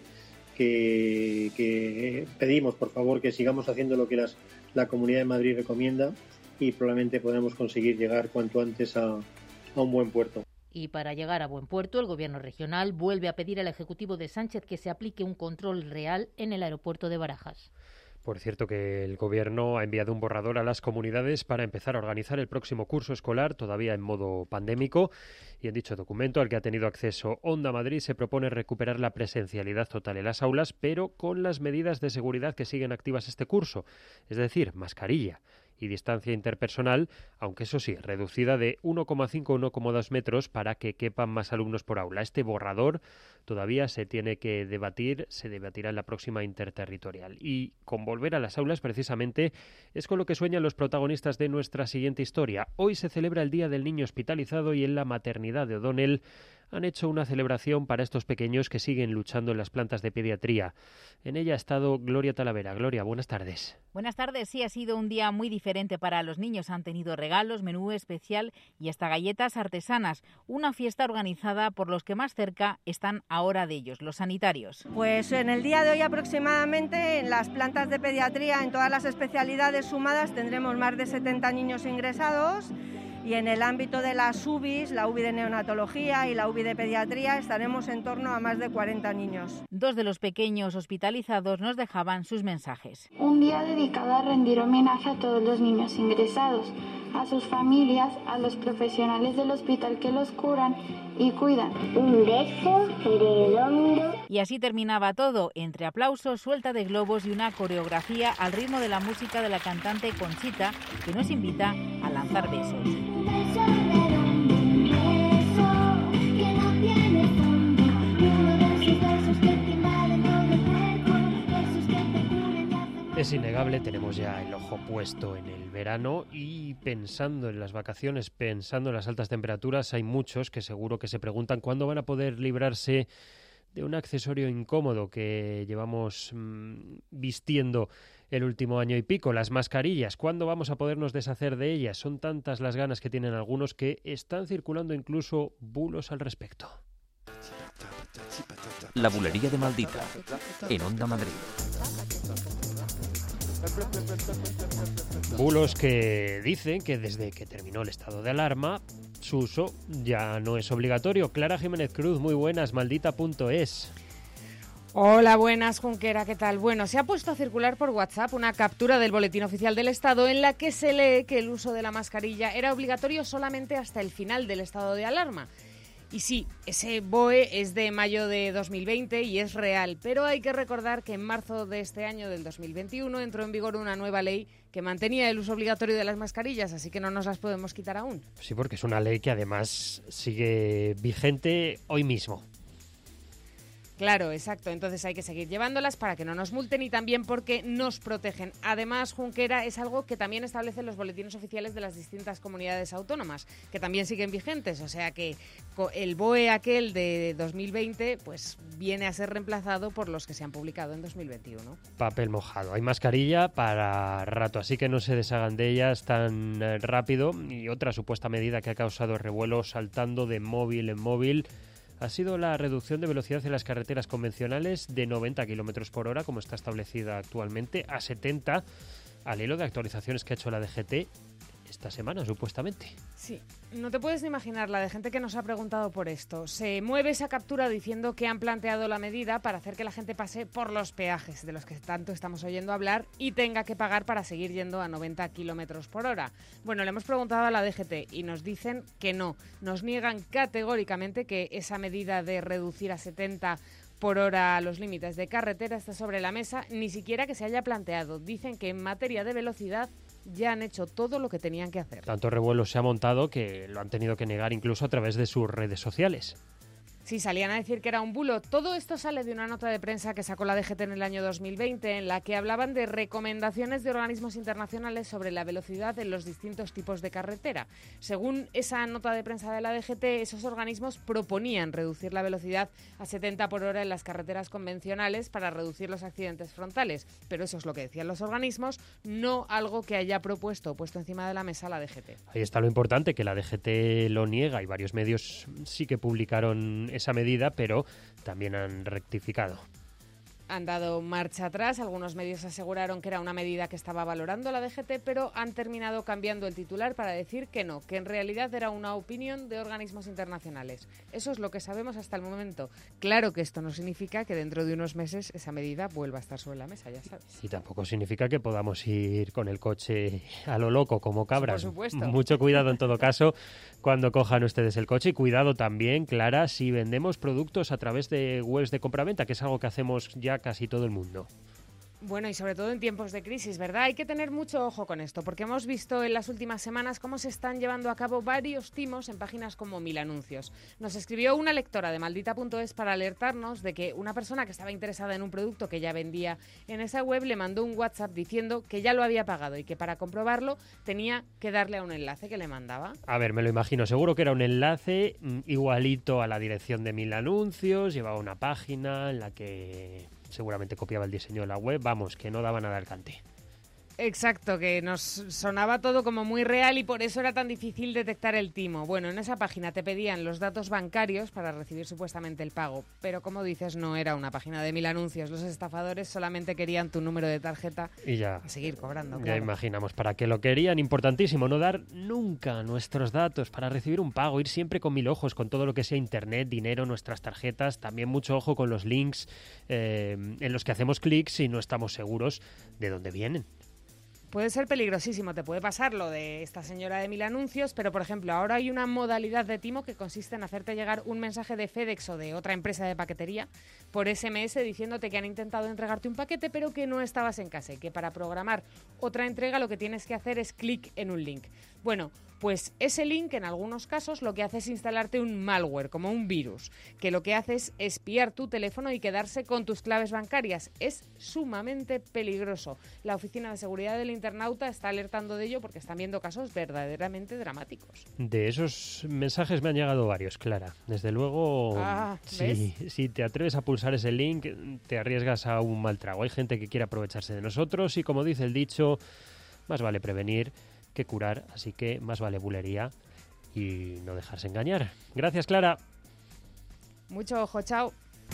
pedimos, por favor, que sigamos haciendo lo que la Comunidad de Madrid recomienda y probablemente podamos conseguir llegar cuanto antes a un buen puerto. Y para llegar a buen puerto, el Gobierno regional vuelve a pedir al Ejecutivo de Sánchez que se aplique un control real en el aeropuerto de Barajas. Por cierto, que el Gobierno ha enviado un borrador a las comunidades para empezar a organizar el próximo curso escolar, todavía en modo pandémico, y en dicho documento, al que ha tenido acceso Onda Madrid, se propone recuperar la presencialidad total en las aulas, pero con las medidas de seguridad que siguen activas este curso, es decir, mascarilla y distancia interpersonal, aunque eso sí, reducida de 1,5 a 1,2 metros para que quepan más alumnos por aula. Este borrador todavía se tiene que debatir, se debatirá en la próxima interterritorial. Y con volver a las aulas, precisamente, es con lo que sueñan los protagonistas de nuestra siguiente historia. Hoy se celebra el Día del Niño Hospitalizado y en la maternidad de O'Donnell han hecho una celebración para estos pequeños que siguen luchando en las plantas de pediatría. En ella ha estado Gloria Talavera. Gloria, buenas tardes. Buenas tardes. Sí, ha sido un día muy diferente para los niños. Han tenido regalos, menú especial y hasta galletas artesanas. Una fiesta organizada por los que más cerca están ahora de ellos, los sanitarios. Pues en el día de hoy aproximadamente en las plantas de pediatría, en todas las especialidades sumadas, tendremos más de 70 niños ingresados. Y en el ámbito de las UBIs, la UBI de neonatología y la UBI de pediatría, estaremos en torno a más de 40 niños. 2 de los pequeños hospitalizados nos dejaban sus mensajes. Un día dedicado a rendir homenaje a todos los niños ingresados, a sus familias, a los profesionales del hospital que los curan y cuidan. Un beso redondo. Y así terminaba todo, entre aplausos, suelta de globos y una coreografía al ritmo de la música de la cantante Conchita, que nos invita a lanzar besos. Es innegable, tenemos ya el ojo puesto en el verano y pensando en las vacaciones, pensando en las altas temperaturas, hay muchos que seguro que se preguntan cuándo van a poder librarse de un accesorio incómodo que llevamos vistiendo el último año y pico, las mascarillas. ¿Cuándo vamos a podernos deshacer de ellas? Son tantas las ganas que tienen algunos que están circulando incluso bulos al respecto. La bulería de Maldita, en Onda Madrid. Bulos que dicen que desde que terminó el estado de alarma, su uso ya no es obligatorio. Clara Jiménez Cruz, muy buenas, maldita.es. Hola, buenas, Junquera, ¿qué tal? Bueno, se ha puesto a circular por WhatsApp una captura del Boletín Oficial del Estado en la que se lee que el uso de la mascarilla era obligatorio solamente hasta el final del estado de alarma. Y sí, ese BOE es de mayo de 2020 y es real, pero hay que recordar que en marzo de este año, del 2021, entró en vigor una nueva ley que mantenía el uso obligatorio de las mascarillas, así que no nos las podemos quitar aún. Sí, porque es una ley que además sigue vigente hoy mismo. Claro, exacto. Entonces hay que seguir llevándolas para que no nos multen y también porque nos protegen. Además, Junquera, es algo que también establecen los boletines oficiales de las distintas comunidades autónomas, que también siguen vigentes. O sea que el BOE aquel de 2020 pues viene a ser reemplazado por los que se han publicado en 2021. Papel mojado. Hay mascarilla para rato, así que no se deshagan de ellas tan rápido. Y otra supuesta medida que ha causado revuelo saltando de móvil en móvil ha sido la reducción de velocidad en las carreteras convencionales de 90 km por hora, como está establecida actualmente, a 70, al hilo de actualizaciones que ha hecho la DGT esta semana, supuestamente. Sí, no te puedes ni imaginar la de gente que nos ha preguntado por esto. Se mueve esa captura diciendo que han planteado la medida para hacer que la gente pase por los peajes, de los que tanto estamos oyendo hablar, y tenga que pagar para seguir yendo a 90 kilómetros por hora. Bueno, le hemos preguntado a la DGT y nos dicen que no. Nos niegan categóricamente que esa medida de reducir a 70 por hora los límites de carretera está sobre la mesa, ni siquiera que se haya planteado. Dicen que en materia de velocidad ya han hecho todo lo que tenían que hacer. Tanto revuelo se ha montado que lo han tenido que negar incluso a través de sus redes sociales. Sí, salían a decir que era un bulo. Todo esto sale de una nota de prensa que sacó la DGT en el año 2020, en la que hablaban de recomendaciones de organismos internacionales sobre la velocidad en los distintos tipos de carretera. Según esa nota de prensa de la DGT, esos organismos proponían reducir la velocidad a 70 por hora en las carreteras convencionales para reducir los accidentes frontales. Pero eso es lo que decían los organismos, no algo que haya propuesto o puesto encima de la mesa la DGT. Ahí está lo importante, que la DGT lo niega y varios medios sí que publicaron esa medida, pero también han rectificado. Han dado marcha atrás, algunos medios aseguraron que era una medida que estaba valorando la DGT, pero han terminado cambiando el titular para decir que no, que en realidad era una opinión de organismos internacionales. Eso es lo que sabemos hasta el momento. Claro que esto no significa que dentro de unos meses esa medida vuelva a estar sobre la mesa, ya sabes. Y tampoco significa que podamos ir con el coche a lo loco como cabras. Por supuesto. Mucho cuidado en todo caso cuando cojan ustedes el coche y cuidado también, Clara, si vendemos productos a través de webs de compraventa, que es algo que hacemos ya casi todo el mundo. Bueno, y sobre todo en tiempos de crisis, ¿verdad? Hay que tener mucho ojo con esto, porque hemos visto en las últimas semanas cómo se están llevando a cabo varios timos en páginas como Mil Anuncios. Nos escribió una lectora de maldita.es para alertarnos de que una persona que estaba interesada en un producto que ya vendía en esa web le mandó un WhatsApp diciendo que ya lo había pagado y que para comprobarlo tenía que darle a un enlace que le mandaba. A ver, me lo imagino, seguro que era un enlace igualito a la dirección de Mil Anuncios, llevaba una página en la que seguramente copiaba el diseño de la web, vamos, que no daba nada al cante. Exacto, que nos sonaba todo como muy real y por eso era tan difícil detectar el timo. Bueno, en esa página te pedían los datos bancarios para recibir supuestamente el pago, pero como dices, no era una página de Mil Anuncios. Los estafadores solamente querían tu número de tarjeta y seguir cobrando. Ya claro. Imaginamos para qué lo querían. Importantísimo, no dar nunca nuestros datos para recibir un pago, ir siempre con mil ojos, con todo lo que sea internet, dinero, nuestras tarjetas. También mucho ojo con los links en los que hacemos clics y no estamos seguros de dónde vienen. Puede ser peligrosísimo, te puede pasar lo de esta señora de 1000 anuncios, pero por ejemplo ahora hay una modalidad de timo que consiste en hacerte llegar un mensaje de FedEx o de otra empresa de paquetería por SMS diciéndote que han intentado entregarte un paquete pero que no estabas en casa y que para programar otra entrega lo que tienes que hacer es clic en un link. Bueno, pues ese link en algunos casos lo que hace es instalarte un malware, como un virus, que lo que hace es espiar tu teléfono y quedarse con tus claves bancarias. Es sumamente peligroso. La Oficina de Seguridad del Internauta está alertando de ello porque están viendo casos verdaderamente dramáticos. De esos mensajes me han llegado varios, Clara. Desde luego, si te atreves a pulsar ese link, te arriesgas a un mal trago. Hay gente que quiere aprovecharse de nosotros y, como dice el dicho, más vale prevenir que curar, así que más vale bulería y no dejarse engañar. Gracias, Clara. Mucho ojo, chao.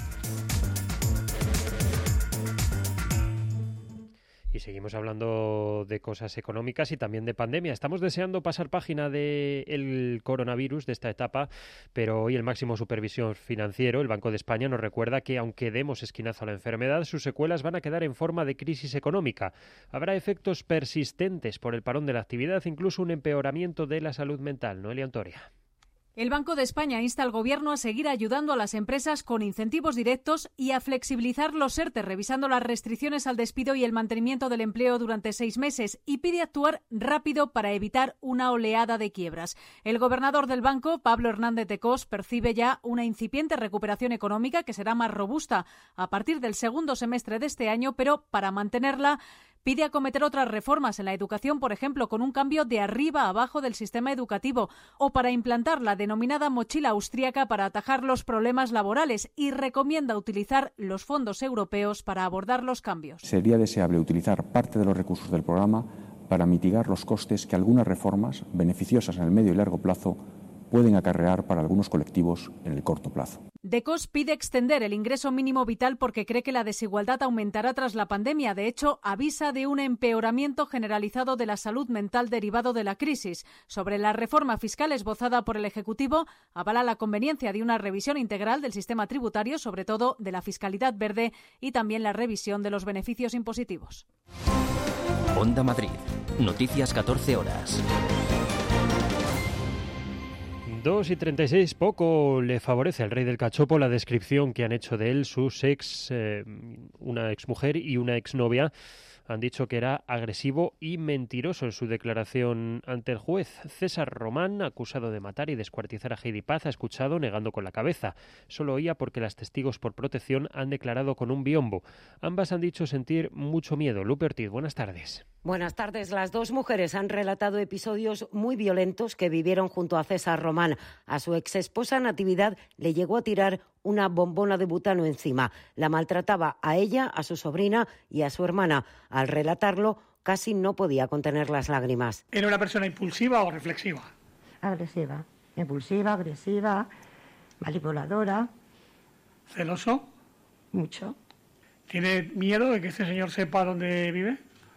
Y seguimos hablando de cosas económicas y también de pandemia. Estamos deseando pasar página del coronavirus, de esta etapa, pero hoy el máximo supervisor financiero, el Banco de España, nos recuerda que aunque demos esquinazo a la enfermedad, sus secuelas van a quedar en forma de crisis económica. Habrá efectos persistentes por el parón de la actividad, incluso un empeoramiento de la salud mental. Noelia Antoria. El Banco de España insta al Gobierno a seguir ayudando a las empresas con incentivos directos y a flexibilizar los ERTE, revisando las restricciones al despido y el mantenimiento del empleo durante 6 meses, y pide actuar rápido para evitar una oleada de quiebras. El gobernador del banco, Pablo Hernández de Cos, percibe ya una incipiente recuperación económica que será más robusta a partir del segundo semestre de este año, pero para mantenerla pide acometer otras reformas en la educación, por ejemplo, con un cambio de arriba a abajo del sistema educativo, o para implantar la denominada mochila austríaca para atajar los problemas laborales, y recomienda utilizar los fondos europeos para abordar los cambios. Sería deseable utilizar parte de los recursos del programa para mitigar los costes que algunas reformas, beneficiosas en el medio y largo plazo, pueden acarrear para algunos colectivos en el corto plazo. De Cos pide extender el ingreso mínimo vital porque cree que la desigualdad aumentará tras la pandemia. De hecho, avisa de un empeoramiento generalizado de la salud mental derivado de la crisis. Sobre la reforma fiscal esbozada por el Ejecutivo, avala la conveniencia de una revisión integral del sistema tributario, sobre todo de la fiscalidad verde, y también la revisión de los beneficios impositivos. Onda Madrid. Noticias 14 horas. 2:36, poco le favorece al rey del cachopo la descripción que han hecho de él sus una exmujer y una exnovia. Han dicho que era agresivo y mentiroso en su declaración ante el juez. César Román, acusado de matar y descuartizar a Heidi Paz, ha escuchado negando con la cabeza. Solo oía porque las testigos por protección han declarado con un biombo. Ambas han dicho sentir mucho miedo. Lupe Ortiz, buenas tardes. Buenas tardes. Las dos mujeres han relatado episodios muy violentos que vivieron junto a César Román. A su exesposa Natividad le llegó a tirar una bombona de butano encima. La maltrataba a ella, a su sobrina y a su hermana. Al relatarlo, casi no podía contener las lágrimas. ¿Era una persona impulsiva o reflexiva? Agresiva, impulsiva, agresiva, manipuladora. ¿Celoso? Mucho. ¿Tiene miedo de que este señor sepa dónde vive?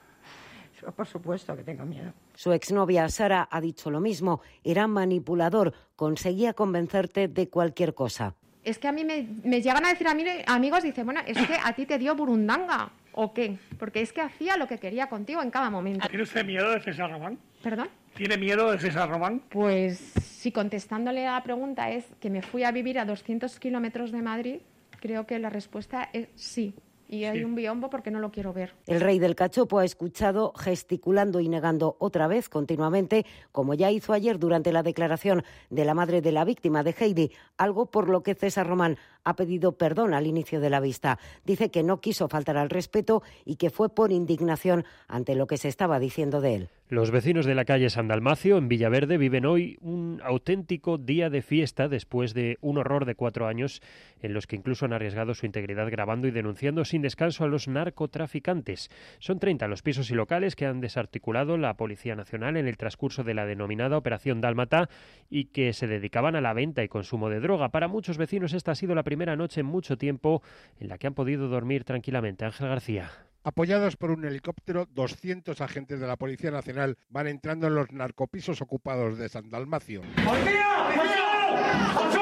Yo, por supuesto que tengo miedo. Su exnovia Sara ha dicho lo mismo. Era manipulador, conseguía convencerte de cualquier cosa. Es que a mí me llegan a decir a mí amigos, dicen, bueno, es que a ti te dio burundanga, ¿o qué? Porque es que hacía lo que quería contigo en cada momento. ¿Tiene usted miedo de César Román? ¿Perdón? ¿Tiene miedo de César Román? Pues si contestándole a la pregunta es que me fui a vivir a 200 kilómetros de Madrid, creo que la respuesta es sí. Y hay un biombo porque no lo quiero ver. El rey del cachopo ha escuchado gesticulando y negando otra vez continuamente, como ya hizo ayer durante la declaración de la madre de la víctima de Heidi, algo por lo que César Román ha pedido perdón al inicio de la vista. Dice que no quiso faltar al respeto y que fue por indignación ante lo que se estaba diciendo de él. Los vecinos de la calle San Dalmacio, en Villaverde, viven hoy un auténtico día de fiesta después de un horror de 4 años en los que incluso han arriesgado su integridad grabando y denunciando sin descanso a los narcotraficantes. Son 30 los pisos y locales que han desarticulado la Policía Nacional en el transcurso de la denominada Operación Dálmata y que se dedicaban a la venta y consumo de droga. Para muchos vecinos esta ha sido la primera noche en mucho tiempo en la que han podido dormir tranquilamente. Ángel García. Apoyados por un helicóptero, 200 agentes de la Policía Nacional van entrando en los narcopisos ocupados de San Dalmacio. ¡Policía! ¡Al suelo!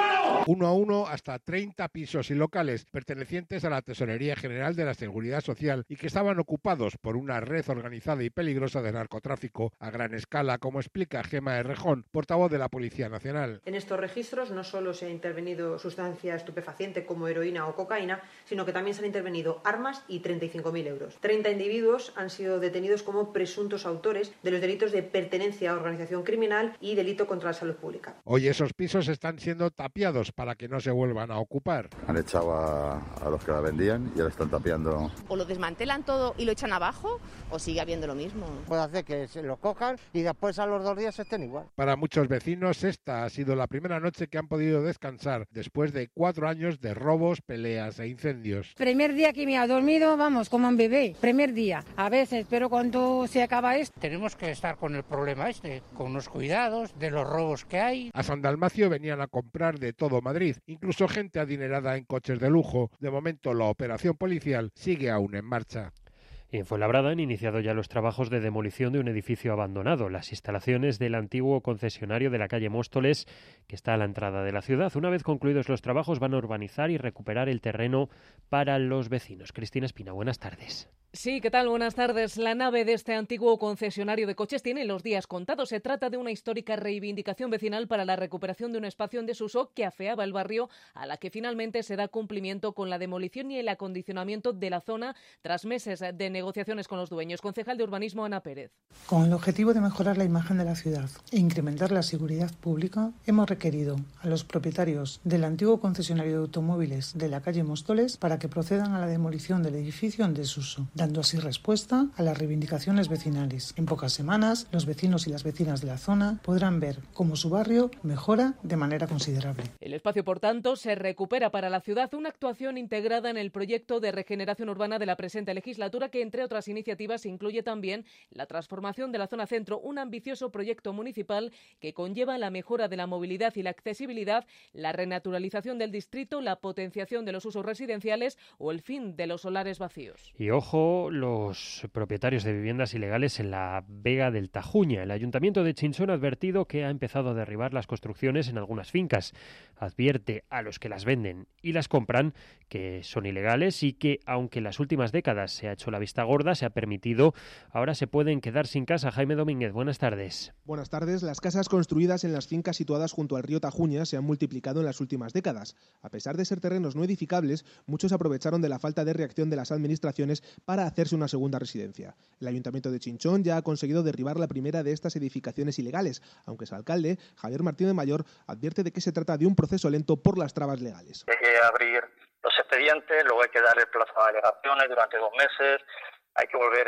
Uno a uno hasta 30 pisos y locales pertenecientes a la Tesorería General de la Seguridad Social y que estaban ocupados por una red organizada y peligrosa de narcotráfico a gran escala, como explica Gema Errejón, portavoz de la Policía Nacional. En estos registros no solo se ha intervenido sustancia estupefaciente como heroína o cocaína, sino que también se han intervenido armas y 35.000 euros. 30 individuos han sido detenidos como presuntos autores de los delitos de pertenencia a organización criminal y delito contra la salud pública. Hoy esos pisos están siendo tapiados para que no se vuelvan a ocupar. Han echado a los que la vendían y ahora están tapiando. O lo desmantelan todo y lo echan abajo, o sigue habiendo lo mismo. Puede hacer que se lo cojan y después a los 2 días estén igual. Para muchos vecinos, esta ha sido la primera noche que han podido descansar después de 4 años de robos, peleas e incendios. Primer día que me ha dormido, vamos, como un bebé. Primer día. A veces, pero cuando se acaba esto. Tenemos que estar con el problema con los cuidados de los robos que hay. A San Dalmacio venían a comprar de todo Madrid, incluso gente adinerada en coches de lujo. De momento la operación policial sigue aún en marcha. Y en Fuenlabrada han iniciado ya los trabajos de demolición de un edificio abandonado, las instalaciones del antiguo concesionario de la calle Móstoles, que está a la entrada de la ciudad. Una vez concluidos los trabajos van a urbanizar y recuperar el terreno para los vecinos. Cristina Espina, buenas tardes. Sí, ¿qué tal? Buenas tardes. La nave de este antiguo concesionario de coches tiene los días contados. Se trata de una histórica reivindicación vecinal para la recuperación de un espacio en desuso que afeaba el barrio, a la que finalmente se da cumplimiento con la demolición y el acondicionamiento de la zona tras meses de negociaciones con los dueños. Concejal de Urbanismo, Ana Pérez. Con el objetivo de mejorar la imagen de la ciudad e incrementar la seguridad pública, hemos requerido a los propietarios del antiguo concesionario de automóviles de la calle Móstoles para que procedan a la demolición del edificio en desuso, dando así respuesta a las reivindicaciones vecinales. En pocas semanas, los vecinos y las vecinas de la zona podrán ver cómo su barrio mejora de manera considerable. El espacio, por tanto, se recupera para la ciudad, una actuación integrada en el proyecto de regeneración urbana de la presente legislatura que, entre otras iniciativas, incluye también la transformación de la zona centro, un ambicioso proyecto municipal que conlleva la mejora de la movilidad y la accesibilidad, la renaturalización del distrito, la potenciación de los usos residenciales o el fin de los solares vacíos. Y ojo, los propietarios de viviendas ilegales en la Vega del Tajuña. El Ayuntamiento de Chinchón ha advertido que ha empezado a derribar las construcciones en algunas fincas. Advierte a los que las venden y las compran que son ilegales y que, aunque en las últimas décadas se ha hecho la vista gorda, se ha permitido, ahora se pueden quedar sin casa. Jaime Domínguez, buenas tardes. Buenas tardes. Las casas construidas en las fincas situadas junto al río Tajuña se han multiplicado en las últimas décadas. A pesar de ser terrenos no edificables, muchos aprovecharon de la falta de reacción de las administraciones para hacerse una segunda residencia. El Ayuntamiento de Chinchón ya ha conseguido derribar la primera de estas edificaciones ilegales, aunque su alcalde, Javier Martínez Mayor, advierte de que se trata de un proceso lento por las trabas legales. Hay que abrir los expedientes, luego hay que dar el plazo de alegaciones durante 2 meses, hay que volver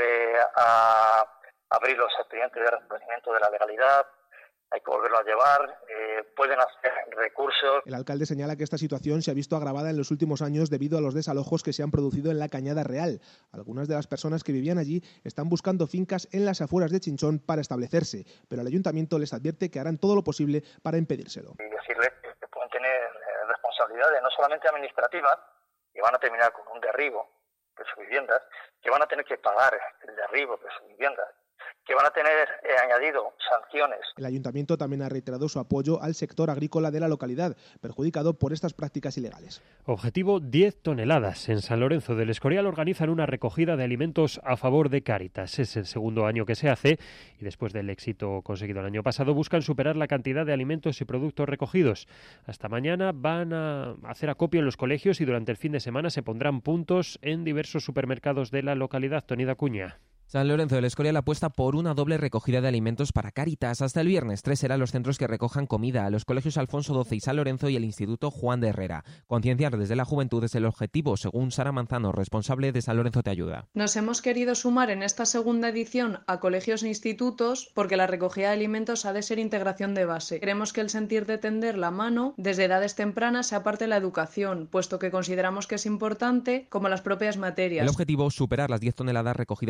a abrir los expedientes de reconocimiento de la legalidad, hay que volverlo a llevar, pueden hacer recursos. El alcalde señala que esta situación se ha visto agravada en los últimos años debido a los desalojos que se han producido en la Cañada Real. Algunas de las personas que vivían allí están buscando fincas en las afueras de Chinchón para establecerse, pero el ayuntamiento les advierte que harán todo lo posible para impedírselo. Y decirles que pueden tener responsabilidades no solamente administrativas, que van a terminar con un derribo de sus viviendas, que van a tener que pagar el derribo de sus viviendas, que van a tener añadido sanciones. El ayuntamiento también ha reiterado su apoyo al sector agrícola de la localidad, perjudicado por estas prácticas ilegales. Objetivo 10 toneladas. En San Lorenzo del Escorial organizan una recogida de alimentos a favor de Cáritas. Es el segundo año que se hace y después del éxito conseguido el año pasado buscan superar la cantidad de alimentos y productos recogidos. Hasta mañana van a hacer acopio en los colegios y durante el fin de semana se pondrán puntos en diversos supermercados de la localidad. Tony Dacuña. San Lorenzo del Escorial apuesta por una doble recogida de alimentos para Cáritas. Hasta el viernes 3 serán los centros que recojan comida, los colegios Alfonso XII y San Lorenzo y el Instituto Juan de Herrera. Concienciar desde la juventud es el objetivo, según Sara Manzano, responsable de San Lorenzo Te Ayuda. Nos hemos querido sumar en esta segunda edición a colegios e institutos porque la recogida de alimentos ha de ser integración de base. Queremos que el sentir de tender la mano desde edades tempranas sea parte de la educación, puesto que consideramos que es importante como las propias materias. El objetivo, superar las 10 toneladas recogidas el pasado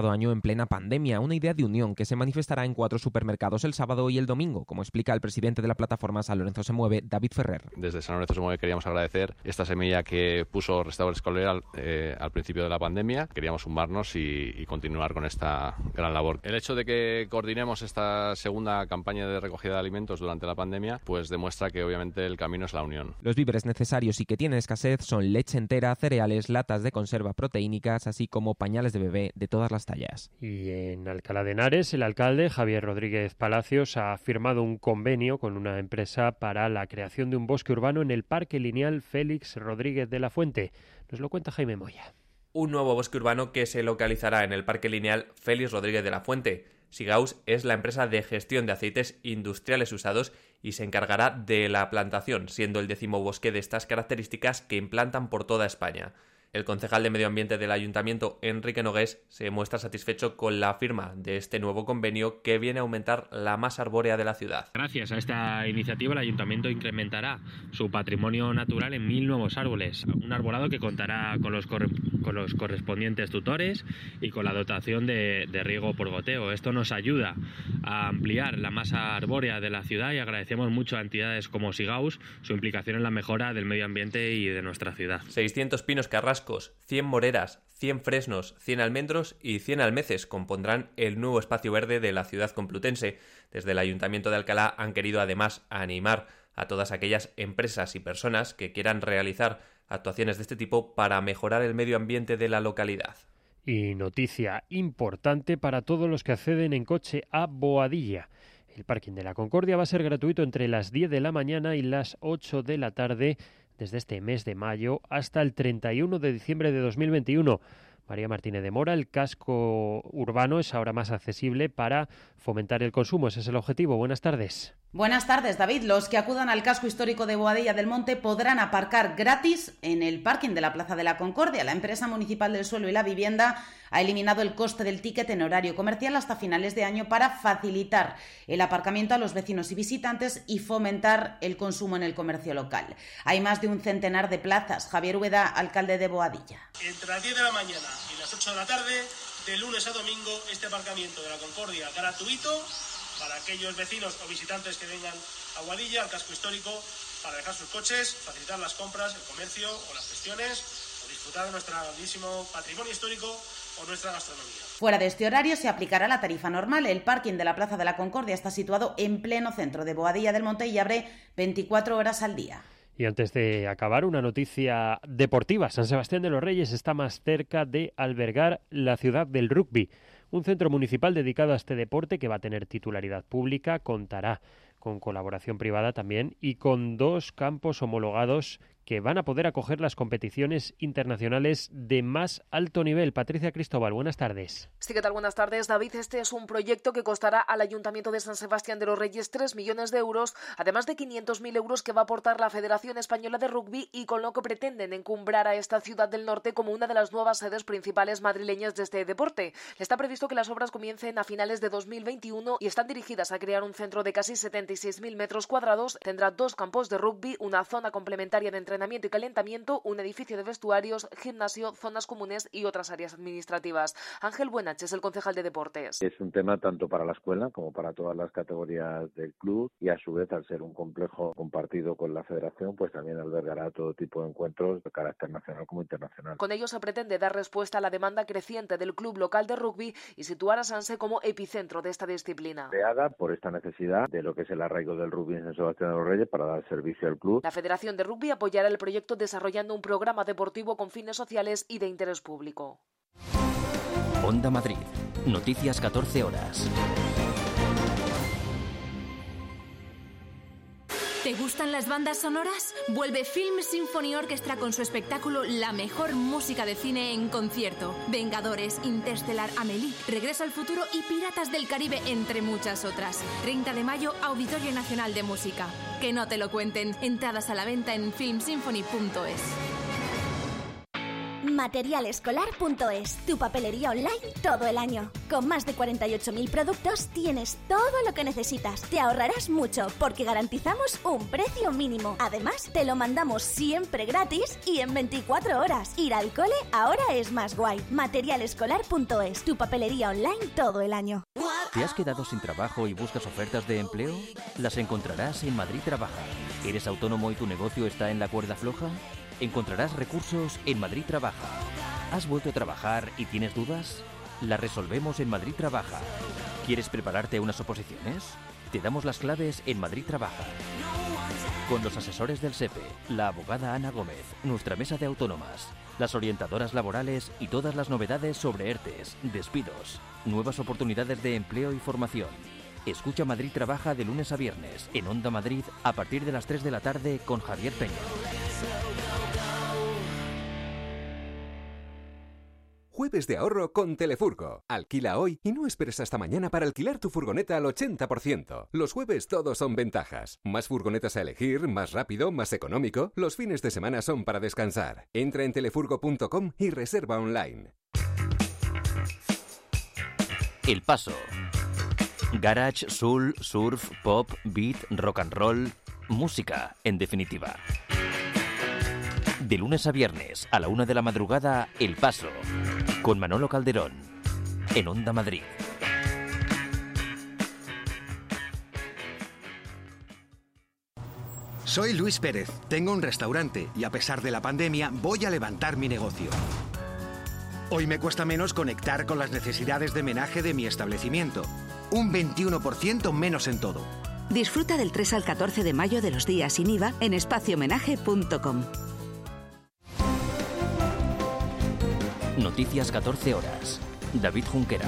pasado año en plena pandemia, una idea de unión que se manifestará en 4 supermercados el sábado y el domingo, como explica el presidente de la plataforma San Lorenzo se mueve, David Ferrer. Desde San Lorenzo se mueve queríamos agradecer esta semilla que puso Restaurant Escolar al principio de la pandemia. Queríamos sumarnos y continuar con esta gran labor. El hecho de que coordinemos esta segunda campaña de recogida de alimentos durante la pandemia, pues demuestra que obviamente el camino es la unión. Los víveres necesarios y que tienen escasez son leche entera, cereales, latas de conserva proteínicas, así como pañales de bebé de todas las tallas. Y en Alcalá de Henares, el alcalde Javier Rodríguez Palacios ha firmado un convenio con una empresa para la creación de un bosque urbano en el Parque Lineal Félix Rodríguez de la Fuente. Nos lo cuenta Jaime Moya. Un nuevo bosque urbano que se localizará en el Parque Lineal Félix Rodríguez de la Fuente. Sigaus es la empresa de gestión de aceites industriales usados y se encargará de la plantación, siendo el 10º bosque de estas características que implantan por toda España. El concejal de Medio Ambiente del Ayuntamiento, Enrique Nogués, se muestra satisfecho con la firma de este nuevo convenio que viene a aumentar la masa arbórea de la ciudad. Gracias a esta iniciativa, el Ayuntamiento incrementará su patrimonio natural en 1.000 nuevos árboles. Un arbolado que contará con los correspondientes tutores y con la dotación de riego por goteo. Esto nos ayuda a ampliar la masa arbórea de la ciudad y agradecemos mucho a entidades como Sigaus su implicación en la mejora del medio ambiente y de nuestra ciudad. 600 pinos carrascos, 100 moreras, 100 fresnos, 100 almendros y 100 almeces compondrán el nuevo espacio verde de la ciudad complutense. Desde el Ayuntamiento de Alcalá han querido además animar a todas aquellas empresas y personas que quieran realizar actuaciones de este tipo para mejorar el medio ambiente de la localidad. Y noticia importante para todos los que acceden en coche a Boadilla. El parking de la Concordia va a ser gratuito entre las 10 de la mañana y las 8 de la tarde desde este mes de mayo hasta el 31 de diciembre de 2021. María Martínez de Mora, el casco urbano es ahora más accesible para fomentar el consumo. Ese es el objetivo. Buenas tardes. Buenas tardes, David. Los que acudan al casco histórico de Boadilla del Monte podrán aparcar gratis en el parking de la Plaza de la Concordia. La empresa municipal del suelo y la vivienda ha eliminado el coste del ticket en horario comercial hasta finales de año para facilitar el aparcamiento a los vecinos y visitantes y fomentar el consumo en el comercio local. Hay más de un centenar de plazas. Javier Úbeda, alcalde de Boadilla. Entre las 10 de la mañana y las 8 de la tarde, de lunes a domingo, este aparcamiento de la Concordia gratuito para aquellos vecinos o visitantes que vengan a Boadilla, al casco histórico, para dejar sus coches, facilitar las compras, el comercio o las gestiones, o disfrutar de nuestro grandísimo patrimonio histórico o nuestra gastronomía. Fuera de este horario se aplicará la tarifa normal. El parking de la Plaza de la Concordia está situado en pleno centro de Boadilla del Monte y abre 24 horas al día. Y antes de acabar, una noticia deportiva. San Sebastián de los Reyes está más cerca de albergar la ciudad del rugby. Un centro municipal dedicado a este deporte que va a tener titularidad pública, contará con colaboración privada también y con 2 campos homologados que van a poder acoger las competiciones internacionales de más alto nivel. Patricia Cristóbal, buenas tardes. Sí, ¿qué tal? Buenas tardes, David. Este es un proyecto que costará al Ayuntamiento de San Sebastián de los Reyes 3 millones de euros, además de 500.000 euros que va a aportar la Federación Española de Rugby y con lo que pretenden encumbrar a esta ciudad del norte como una de las nuevas sedes principales madrileñas de este deporte. Está previsto que las obras comiencen a finales de 2021 y están dirigidas a crear un centro de casi 76.000 metros cuadrados. Tendrá 2 campos de rugby, una zona complementaria de entrenamiento y calentamiento, un edificio de vestuarios, gimnasio, zonas comunes y otras áreas administrativas. Ángel Buenach es el concejal de deportes. Es un tema tanto para la escuela como para todas las categorías del club y a su vez, al ser un complejo compartido con la federación, pues también albergará todo tipo de encuentros de carácter nacional como internacional. Con ello se pretende dar respuesta a la demanda creciente del club local de rugby y situar a Sanse como epicentro de esta disciplina. Creada por esta necesidad de lo que es el arraigo del rugby en San Sebastián de los Reyes para dar servicio al club. La Federación de Rugby apoyará el proyecto desarrollando un programa deportivo con fines sociales y de interés público. Onda Madrid. Noticias 14 horas. ¿Te gustan las bandas sonoras? Vuelve Film Symphony Orchestra con su espectáculo La mejor música de cine en concierto. Vengadores, Interstellar, Amélie, Regreso al futuro y Piratas del Caribe, entre muchas otras. 30 de mayo, Auditorio Nacional de Música. Que no te lo cuenten. Entradas a la venta en filmsymphony.es. Materialescolar.es, tu papelería online todo el año. Con más de 48.000 productos tienes todo lo que necesitas. Te ahorrarás mucho porque garantizamos un precio mínimo. Además, te lo mandamos siempre gratis y en 24 horas. Ir al cole ahora es más guay. Materialescolar.es, tu papelería online todo el año. ¿Te has quedado sin trabajo y buscas ofertas de empleo? Las encontrarás en Madrid Trabaja. ¿Eres autónomo y tu negocio está en la cuerda floja? Encontrarás recursos en Madrid Trabaja. ¿Has vuelto a trabajar y tienes dudas? Las resolvemos en Madrid Trabaja. ¿Quieres prepararte a unas oposiciones? Te damos las claves en Madrid Trabaja. Con los asesores del SEPE, la abogada Ana Gómez, nuestra mesa de autónomas, las orientadoras laborales y todas las novedades sobre ERTES, despidos, nuevas oportunidades de empleo y formación. Escucha Madrid Trabaja de lunes a viernes en Onda Madrid a partir de las 3 de la tarde con Javier Peña. Jueves de ahorro con Telefurgo. Alquila hoy y no esperes hasta mañana para alquilar tu furgoneta al 80%. Los jueves todos son ventajas. Más furgonetas a elegir, más rápido, más económico. Los fines de semana son para descansar. Entra en telefurgo.com y reserva online. El Paso. Garage, soul, surf, pop, beat, rock and roll. Música, en definitiva. De lunes a viernes, a la 1 de la madrugada, El Paso. Con Manolo Calderón. En Onda Madrid. Soy Luis Pérez. Tengo un restaurante y a pesar de la pandemia voy a levantar mi negocio. Hoy me cuesta menos conectar con las necesidades de menaje de mi establecimiento. Un 21% menos en todo. Disfruta del 3 al 14 de mayo de los días sin IVA en espaciomenaje.com. Noticias 14 horas. David Junquera.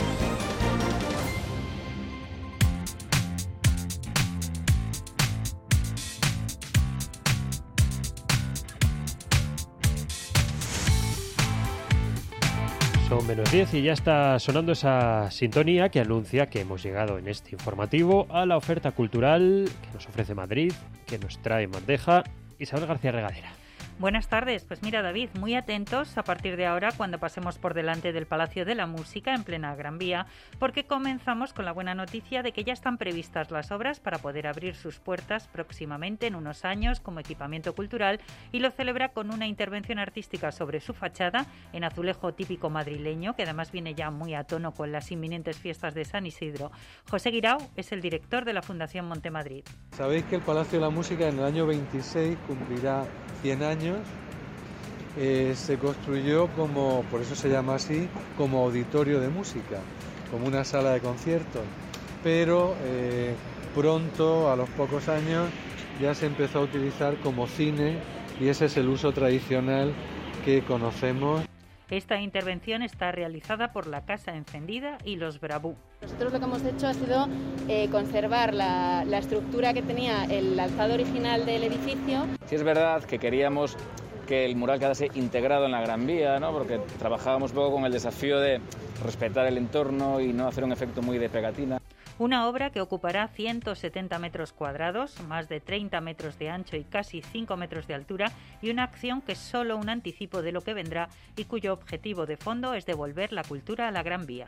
Son menos 10 y ya está sonando esa sintonía que anuncia que hemos llegado en este informativo a la oferta cultural que nos ofrece Madrid, que nos trae en bandeja Isabel García Regadera. Buenas tardes. Pues mira, David, muy atentos a partir de ahora cuando pasemos por delante del Palacio de la Música en plena Gran Vía, porque comenzamos con la buena noticia de que ya están previstas las obras para poder abrir sus puertas próximamente en unos años como equipamiento cultural, y lo celebra con una intervención artística sobre su fachada en azulejo típico madrileño, que además viene ya muy a tono con las inminentes fiestas de San Isidro. José Guirao es el director de la Fundación Montemadrid. Sabéis que el Palacio de la Música en el año 26 cumplirá 100 años. Se construyó como, por eso se llama así, como auditorio de música, como una sala de conciertos, pero pronto, a los pocos años, ya se empezó a utilizar como cine y ese es el uso tradicional que conocemos. Esta intervención está realizada por la Casa Encendida y los Bravú. Nosotros lo que hemos hecho ha sido conservar la estructura que tenía el alzado original del edificio. Sí es verdad que queríamos que el mural quedase integrado en la Gran Vía, ¿no? Porque trabajábamos un poco con el desafío de respetar el entorno y no hacer un efecto muy de pegatina. Una obra que ocupará 170 metros cuadrados, más de 30 metros de ancho y casi 5 metros de altura, y una acción que es solo un anticipo de lo que vendrá y cuyo objetivo de fondo es devolver la cultura a la Gran Vía.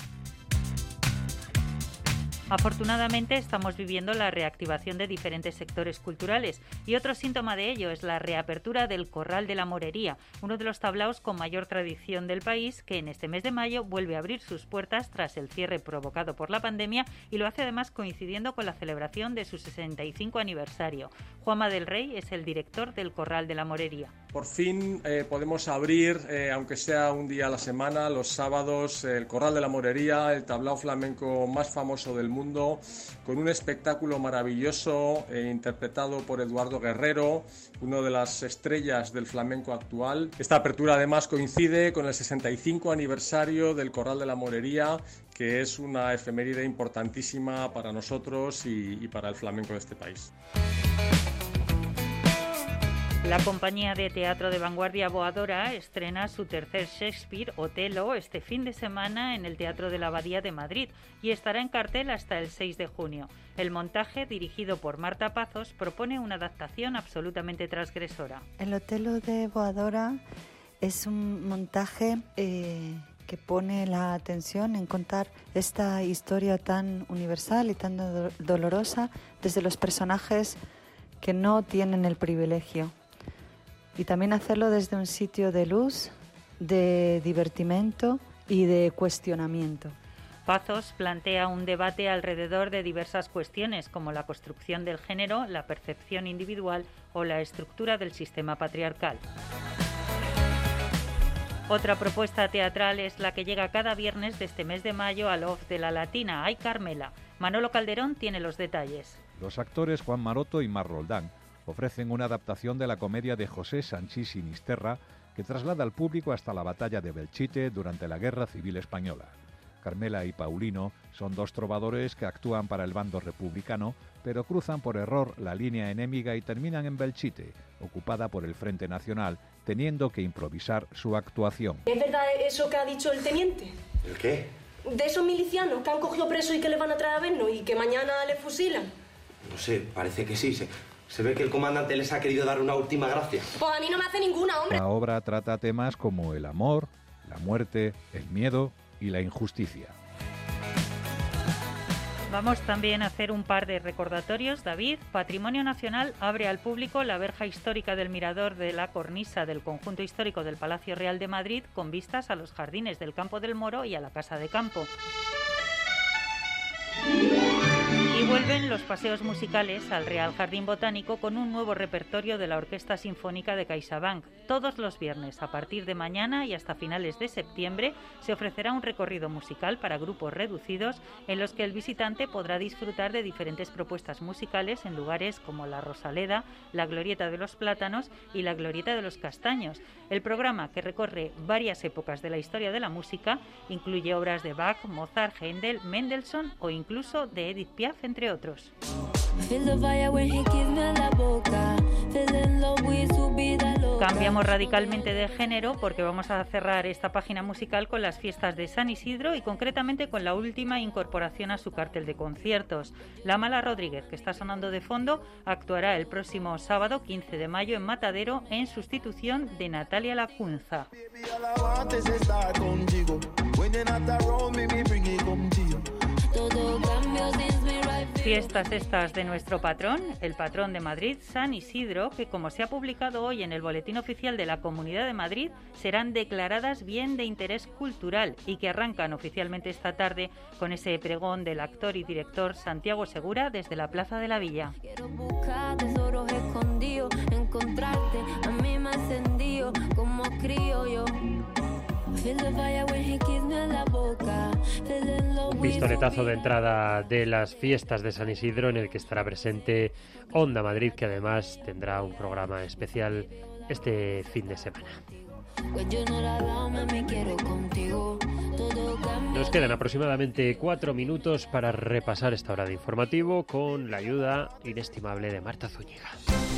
Afortunadamente estamos viviendo la reactivación de diferentes sectores culturales y otro síntoma de ello es la reapertura del Corral de la Morería, uno de los tablaos con mayor tradición del país, que en este mes de mayo vuelve a abrir sus puertas tras el cierre provocado por la pandemia, y lo hace además coincidiendo con la celebración de su 65 aniversario. Juanma del Rey es el director del Corral de la Morería. Por fin podemos abrir, aunque sea un día a la semana, los sábados, el Corral de la Morería, el tablao flamenco más famoso del mundo, con un espectáculo maravilloso interpretado por Eduardo Guerrero, una de las estrellas del flamenco actual. Esta apertura además coincide con el 65 aniversario del Corral de la Morería, que es una efeméride importantísima para nosotros y para el flamenco de este país. La compañía de teatro de vanguardia Boadora estrena su tercer Shakespeare, Otelo, este fin de semana en el Teatro de la Abadía de Madrid y estará en cartel hasta el 6 de junio. El montaje, dirigido por Marta Pazos, propone una adaptación absolutamente transgresora. El Otelo de Boadora Es un montaje que pone la atención en contar esta historia tan universal y tan dolorosa desde los personajes que no tienen el privilegio. Y también hacerlo desde un sitio de luz, de divertimento y de cuestionamiento. Pazos plantea un debate alrededor de diversas cuestiones como la construcción del género, la percepción individual o la estructura del sistema patriarcal. Otra propuesta teatral es la que llega cada viernes de este mes de mayo al Off de la Latina. ¡Ay, Carmela! Manolo Calderón tiene los detalles. Los actores Juan Maroto y Mar Roldán ofrecen una adaptación de la comedia de José Sanchís Sinisterra que traslada al público hasta la batalla de Belchite durante la Guerra Civil Española. Carmela y Paulino son dos trovadores que actúan para el bando republicano, pero cruzan por error la línea enemiga y terminan en Belchite, ocupada por el Frente Nacional, teniendo que improvisar su actuación. ¿Es verdad eso que ha dicho el teniente? ¿El qué? De esos milicianos que han cogido presos y que les van a traer a vernos y que mañana les fusilan. No sé, parece que sí. Se ve que el comandante les ha querido dar una última gracia. Pues a mí no me hace ninguna, hombre. La obra trata temas como el amor, la muerte, el miedo y la injusticia. Vamos también a hacer un par de recordatorios. David, Patrimonio Nacional abre al público la verja histórica del mirador de la cornisa del conjunto histórico del Palacio Real de Madrid con vistas a los jardines del Campo del Moro y a la Casa de Campo. Y vuelven los paseos musicales al Real Jardín Botánico con un nuevo repertorio de la Orquesta Sinfónica de CaixaBank. Todos los viernes, a partir de mañana y hasta finales de septiembre, se ofrecerá un recorrido musical para grupos reducidos en los que el visitante podrá disfrutar de diferentes propuestas musicales en lugares como la Rosaleda, la Glorieta de los Plátanos y la Glorieta de los Castaños. El programa, que recorre varias épocas de la historia de la música, incluye obras de Bach, Mozart, Händel, Mendelssohn o incluso de Edith Piaf, entre otros. Cambiamos radicalmente de género porque vamos a cerrar esta página musical con las fiestas de San Isidro y concretamente con la última incorporación a su cartel de conciertos. La Mala Rodríguez, que está sonando de fondo, actuará el próximo sábado 15 de mayo en Matadero en sustitución de Natalia Lacunza. Fiestas estas de nuestro patrón, el patrón de Madrid, San Isidro, que como se ha publicado hoy en el Boletín Oficial de la Comunidad de Madrid, serán declaradas bien de interés cultural y que arrancan oficialmente esta tarde con ese pregón del actor y director Santiago Segura desde la Plaza de la Villa. Quiero buscar tesoros escondidos, encontrarte, a mí me ha encendido como criollo. Un pistoletazo de entrada de las fiestas de San Isidro en el que estará presente Onda Madrid, que además tendrá un programa especial este fin de semana. Nos quedan aproximadamente 4 minutos para repasar esta hora de informativo con la ayuda inestimable de Marta Zúñiga.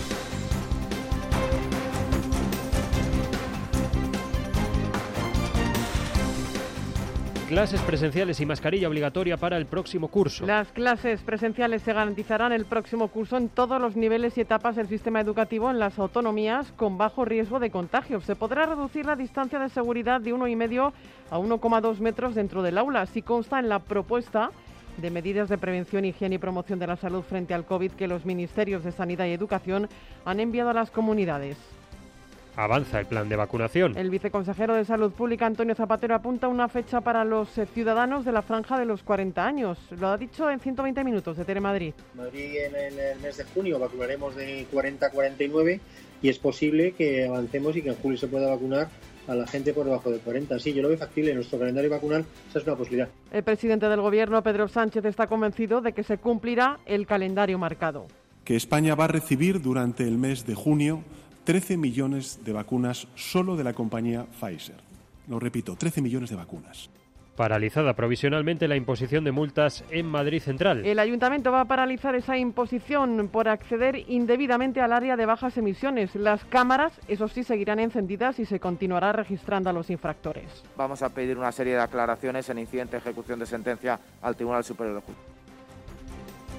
Clases presenciales y mascarilla obligatoria para el próximo curso. Las clases presenciales se garantizarán el próximo curso en todos los niveles y etapas del sistema educativo en las autonomías con bajo riesgo de contagio. Se podrá reducir la distancia de seguridad de 1,5 a 1,2 metros dentro del aula. Así consta en la propuesta de medidas de prevención, higiene y promoción de la salud frente al COVID que los ministerios de Sanidad y Educación han enviado a las comunidades. Avanza el plan de vacunación. El viceconsejero de Salud Pública, Antonio Zapatero, apunta una fecha para los ciudadanos de la franja de los 40 años. Lo ha dicho en 120 minutos de Telemadrid. Madrid en el mes de junio vacunaremos de 40 a 49 y es posible que avancemos y que en julio se pueda vacunar a la gente por debajo de 40. Sí, yo lo veo factible. En nuestro calendario vacunal esa es una posibilidad. El presidente del Gobierno, Pedro Sánchez, está convencido de que se cumplirá el calendario marcado. Que España va a recibir durante el mes de junio 13 millones de vacunas solo de la compañía Pfizer. Lo repito, 13 millones de vacunas. Paralizada provisionalmente la imposición de multas en Madrid Central. El ayuntamiento va a paralizar esa imposición por acceder indebidamente al área de bajas emisiones. Las cámaras, eso sí, seguirán encendidas y se continuará registrando a los infractores. Vamos a pedir una serie de aclaraciones en incidente de ejecución de sentencia al Tribunal Superior de Justicia.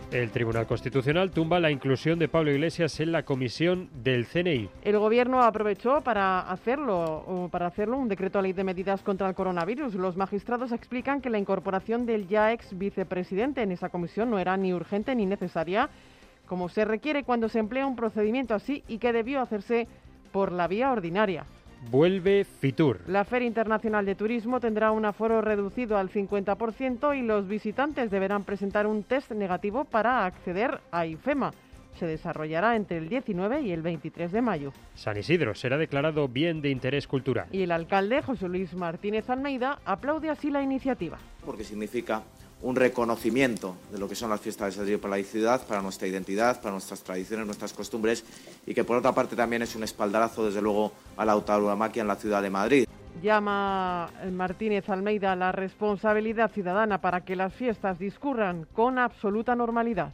El Tribunal Constitucional tumba la inclusión de Pablo Iglesias en la comisión del CNI. El Gobierno aprovechó para hacerlo un decreto ley de medidas contra el coronavirus. Los magistrados explican que la incorporación del ya ex vicepresidente en esa comisión no era ni urgente ni necesaria, como se requiere cuando se emplea un procedimiento así, y que debió hacerse por la vía ordinaria. Vuelve Fitur. La Feria Internacional de Turismo tendrá un aforo reducido al 50% y los visitantes deberán presentar un test negativo para acceder a IFEMA. Se desarrollará entre el 19 y el 23 de mayo. San Isidro será declarado bien de interés cultural. Y el alcalde, José Luis Martínez Almeida, aplaude así la iniciativa. Porque significa un reconocimiento de lo que son las fiestas de San Isidro para la ciudad, para nuestra identidad, para nuestras tradiciones, nuestras costumbres, y que por otra parte también es un espaldarazo, desde luego, a la tauromaquia en la ciudad de Madrid. Llama Martínez Almeida a la responsabilidad ciudadana para que las fiestas discurran con absoluta normalidad.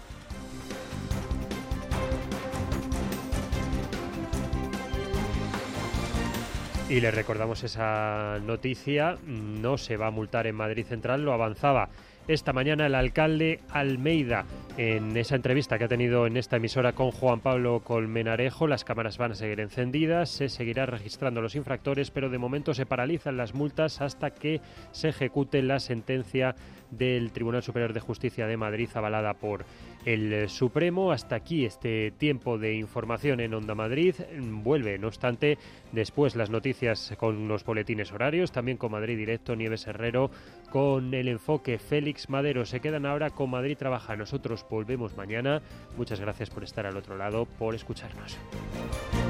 Y les recordamos esa noticia, no se va a multar en Madrid Central, lo avanzaba esta mañana el alcalde Almeida en esa entrevista que ha tenido en esta emisora con Juan Pablo Colmenarejo. Las cámaras van a seguir encendidas, se seguirá registrando los infractores, pero de momento se paralizan las multas hasta que se ejecute la sentencia del Tribunal Superior de Justicia de Madrid avalada por el Supremo. Hasta aquí este tiempo de información en Onda Madrid. Vuelve, no obstante, después las noticias con los boletines horarios, también con Madrid Directo, Nieves Herrero, con el enfoque Félix Madero. Se quedan ahora con Madrid Trabaja. Nosotros volvemos mañana. Muchas gracias por estar al otro lado, por escucharnos.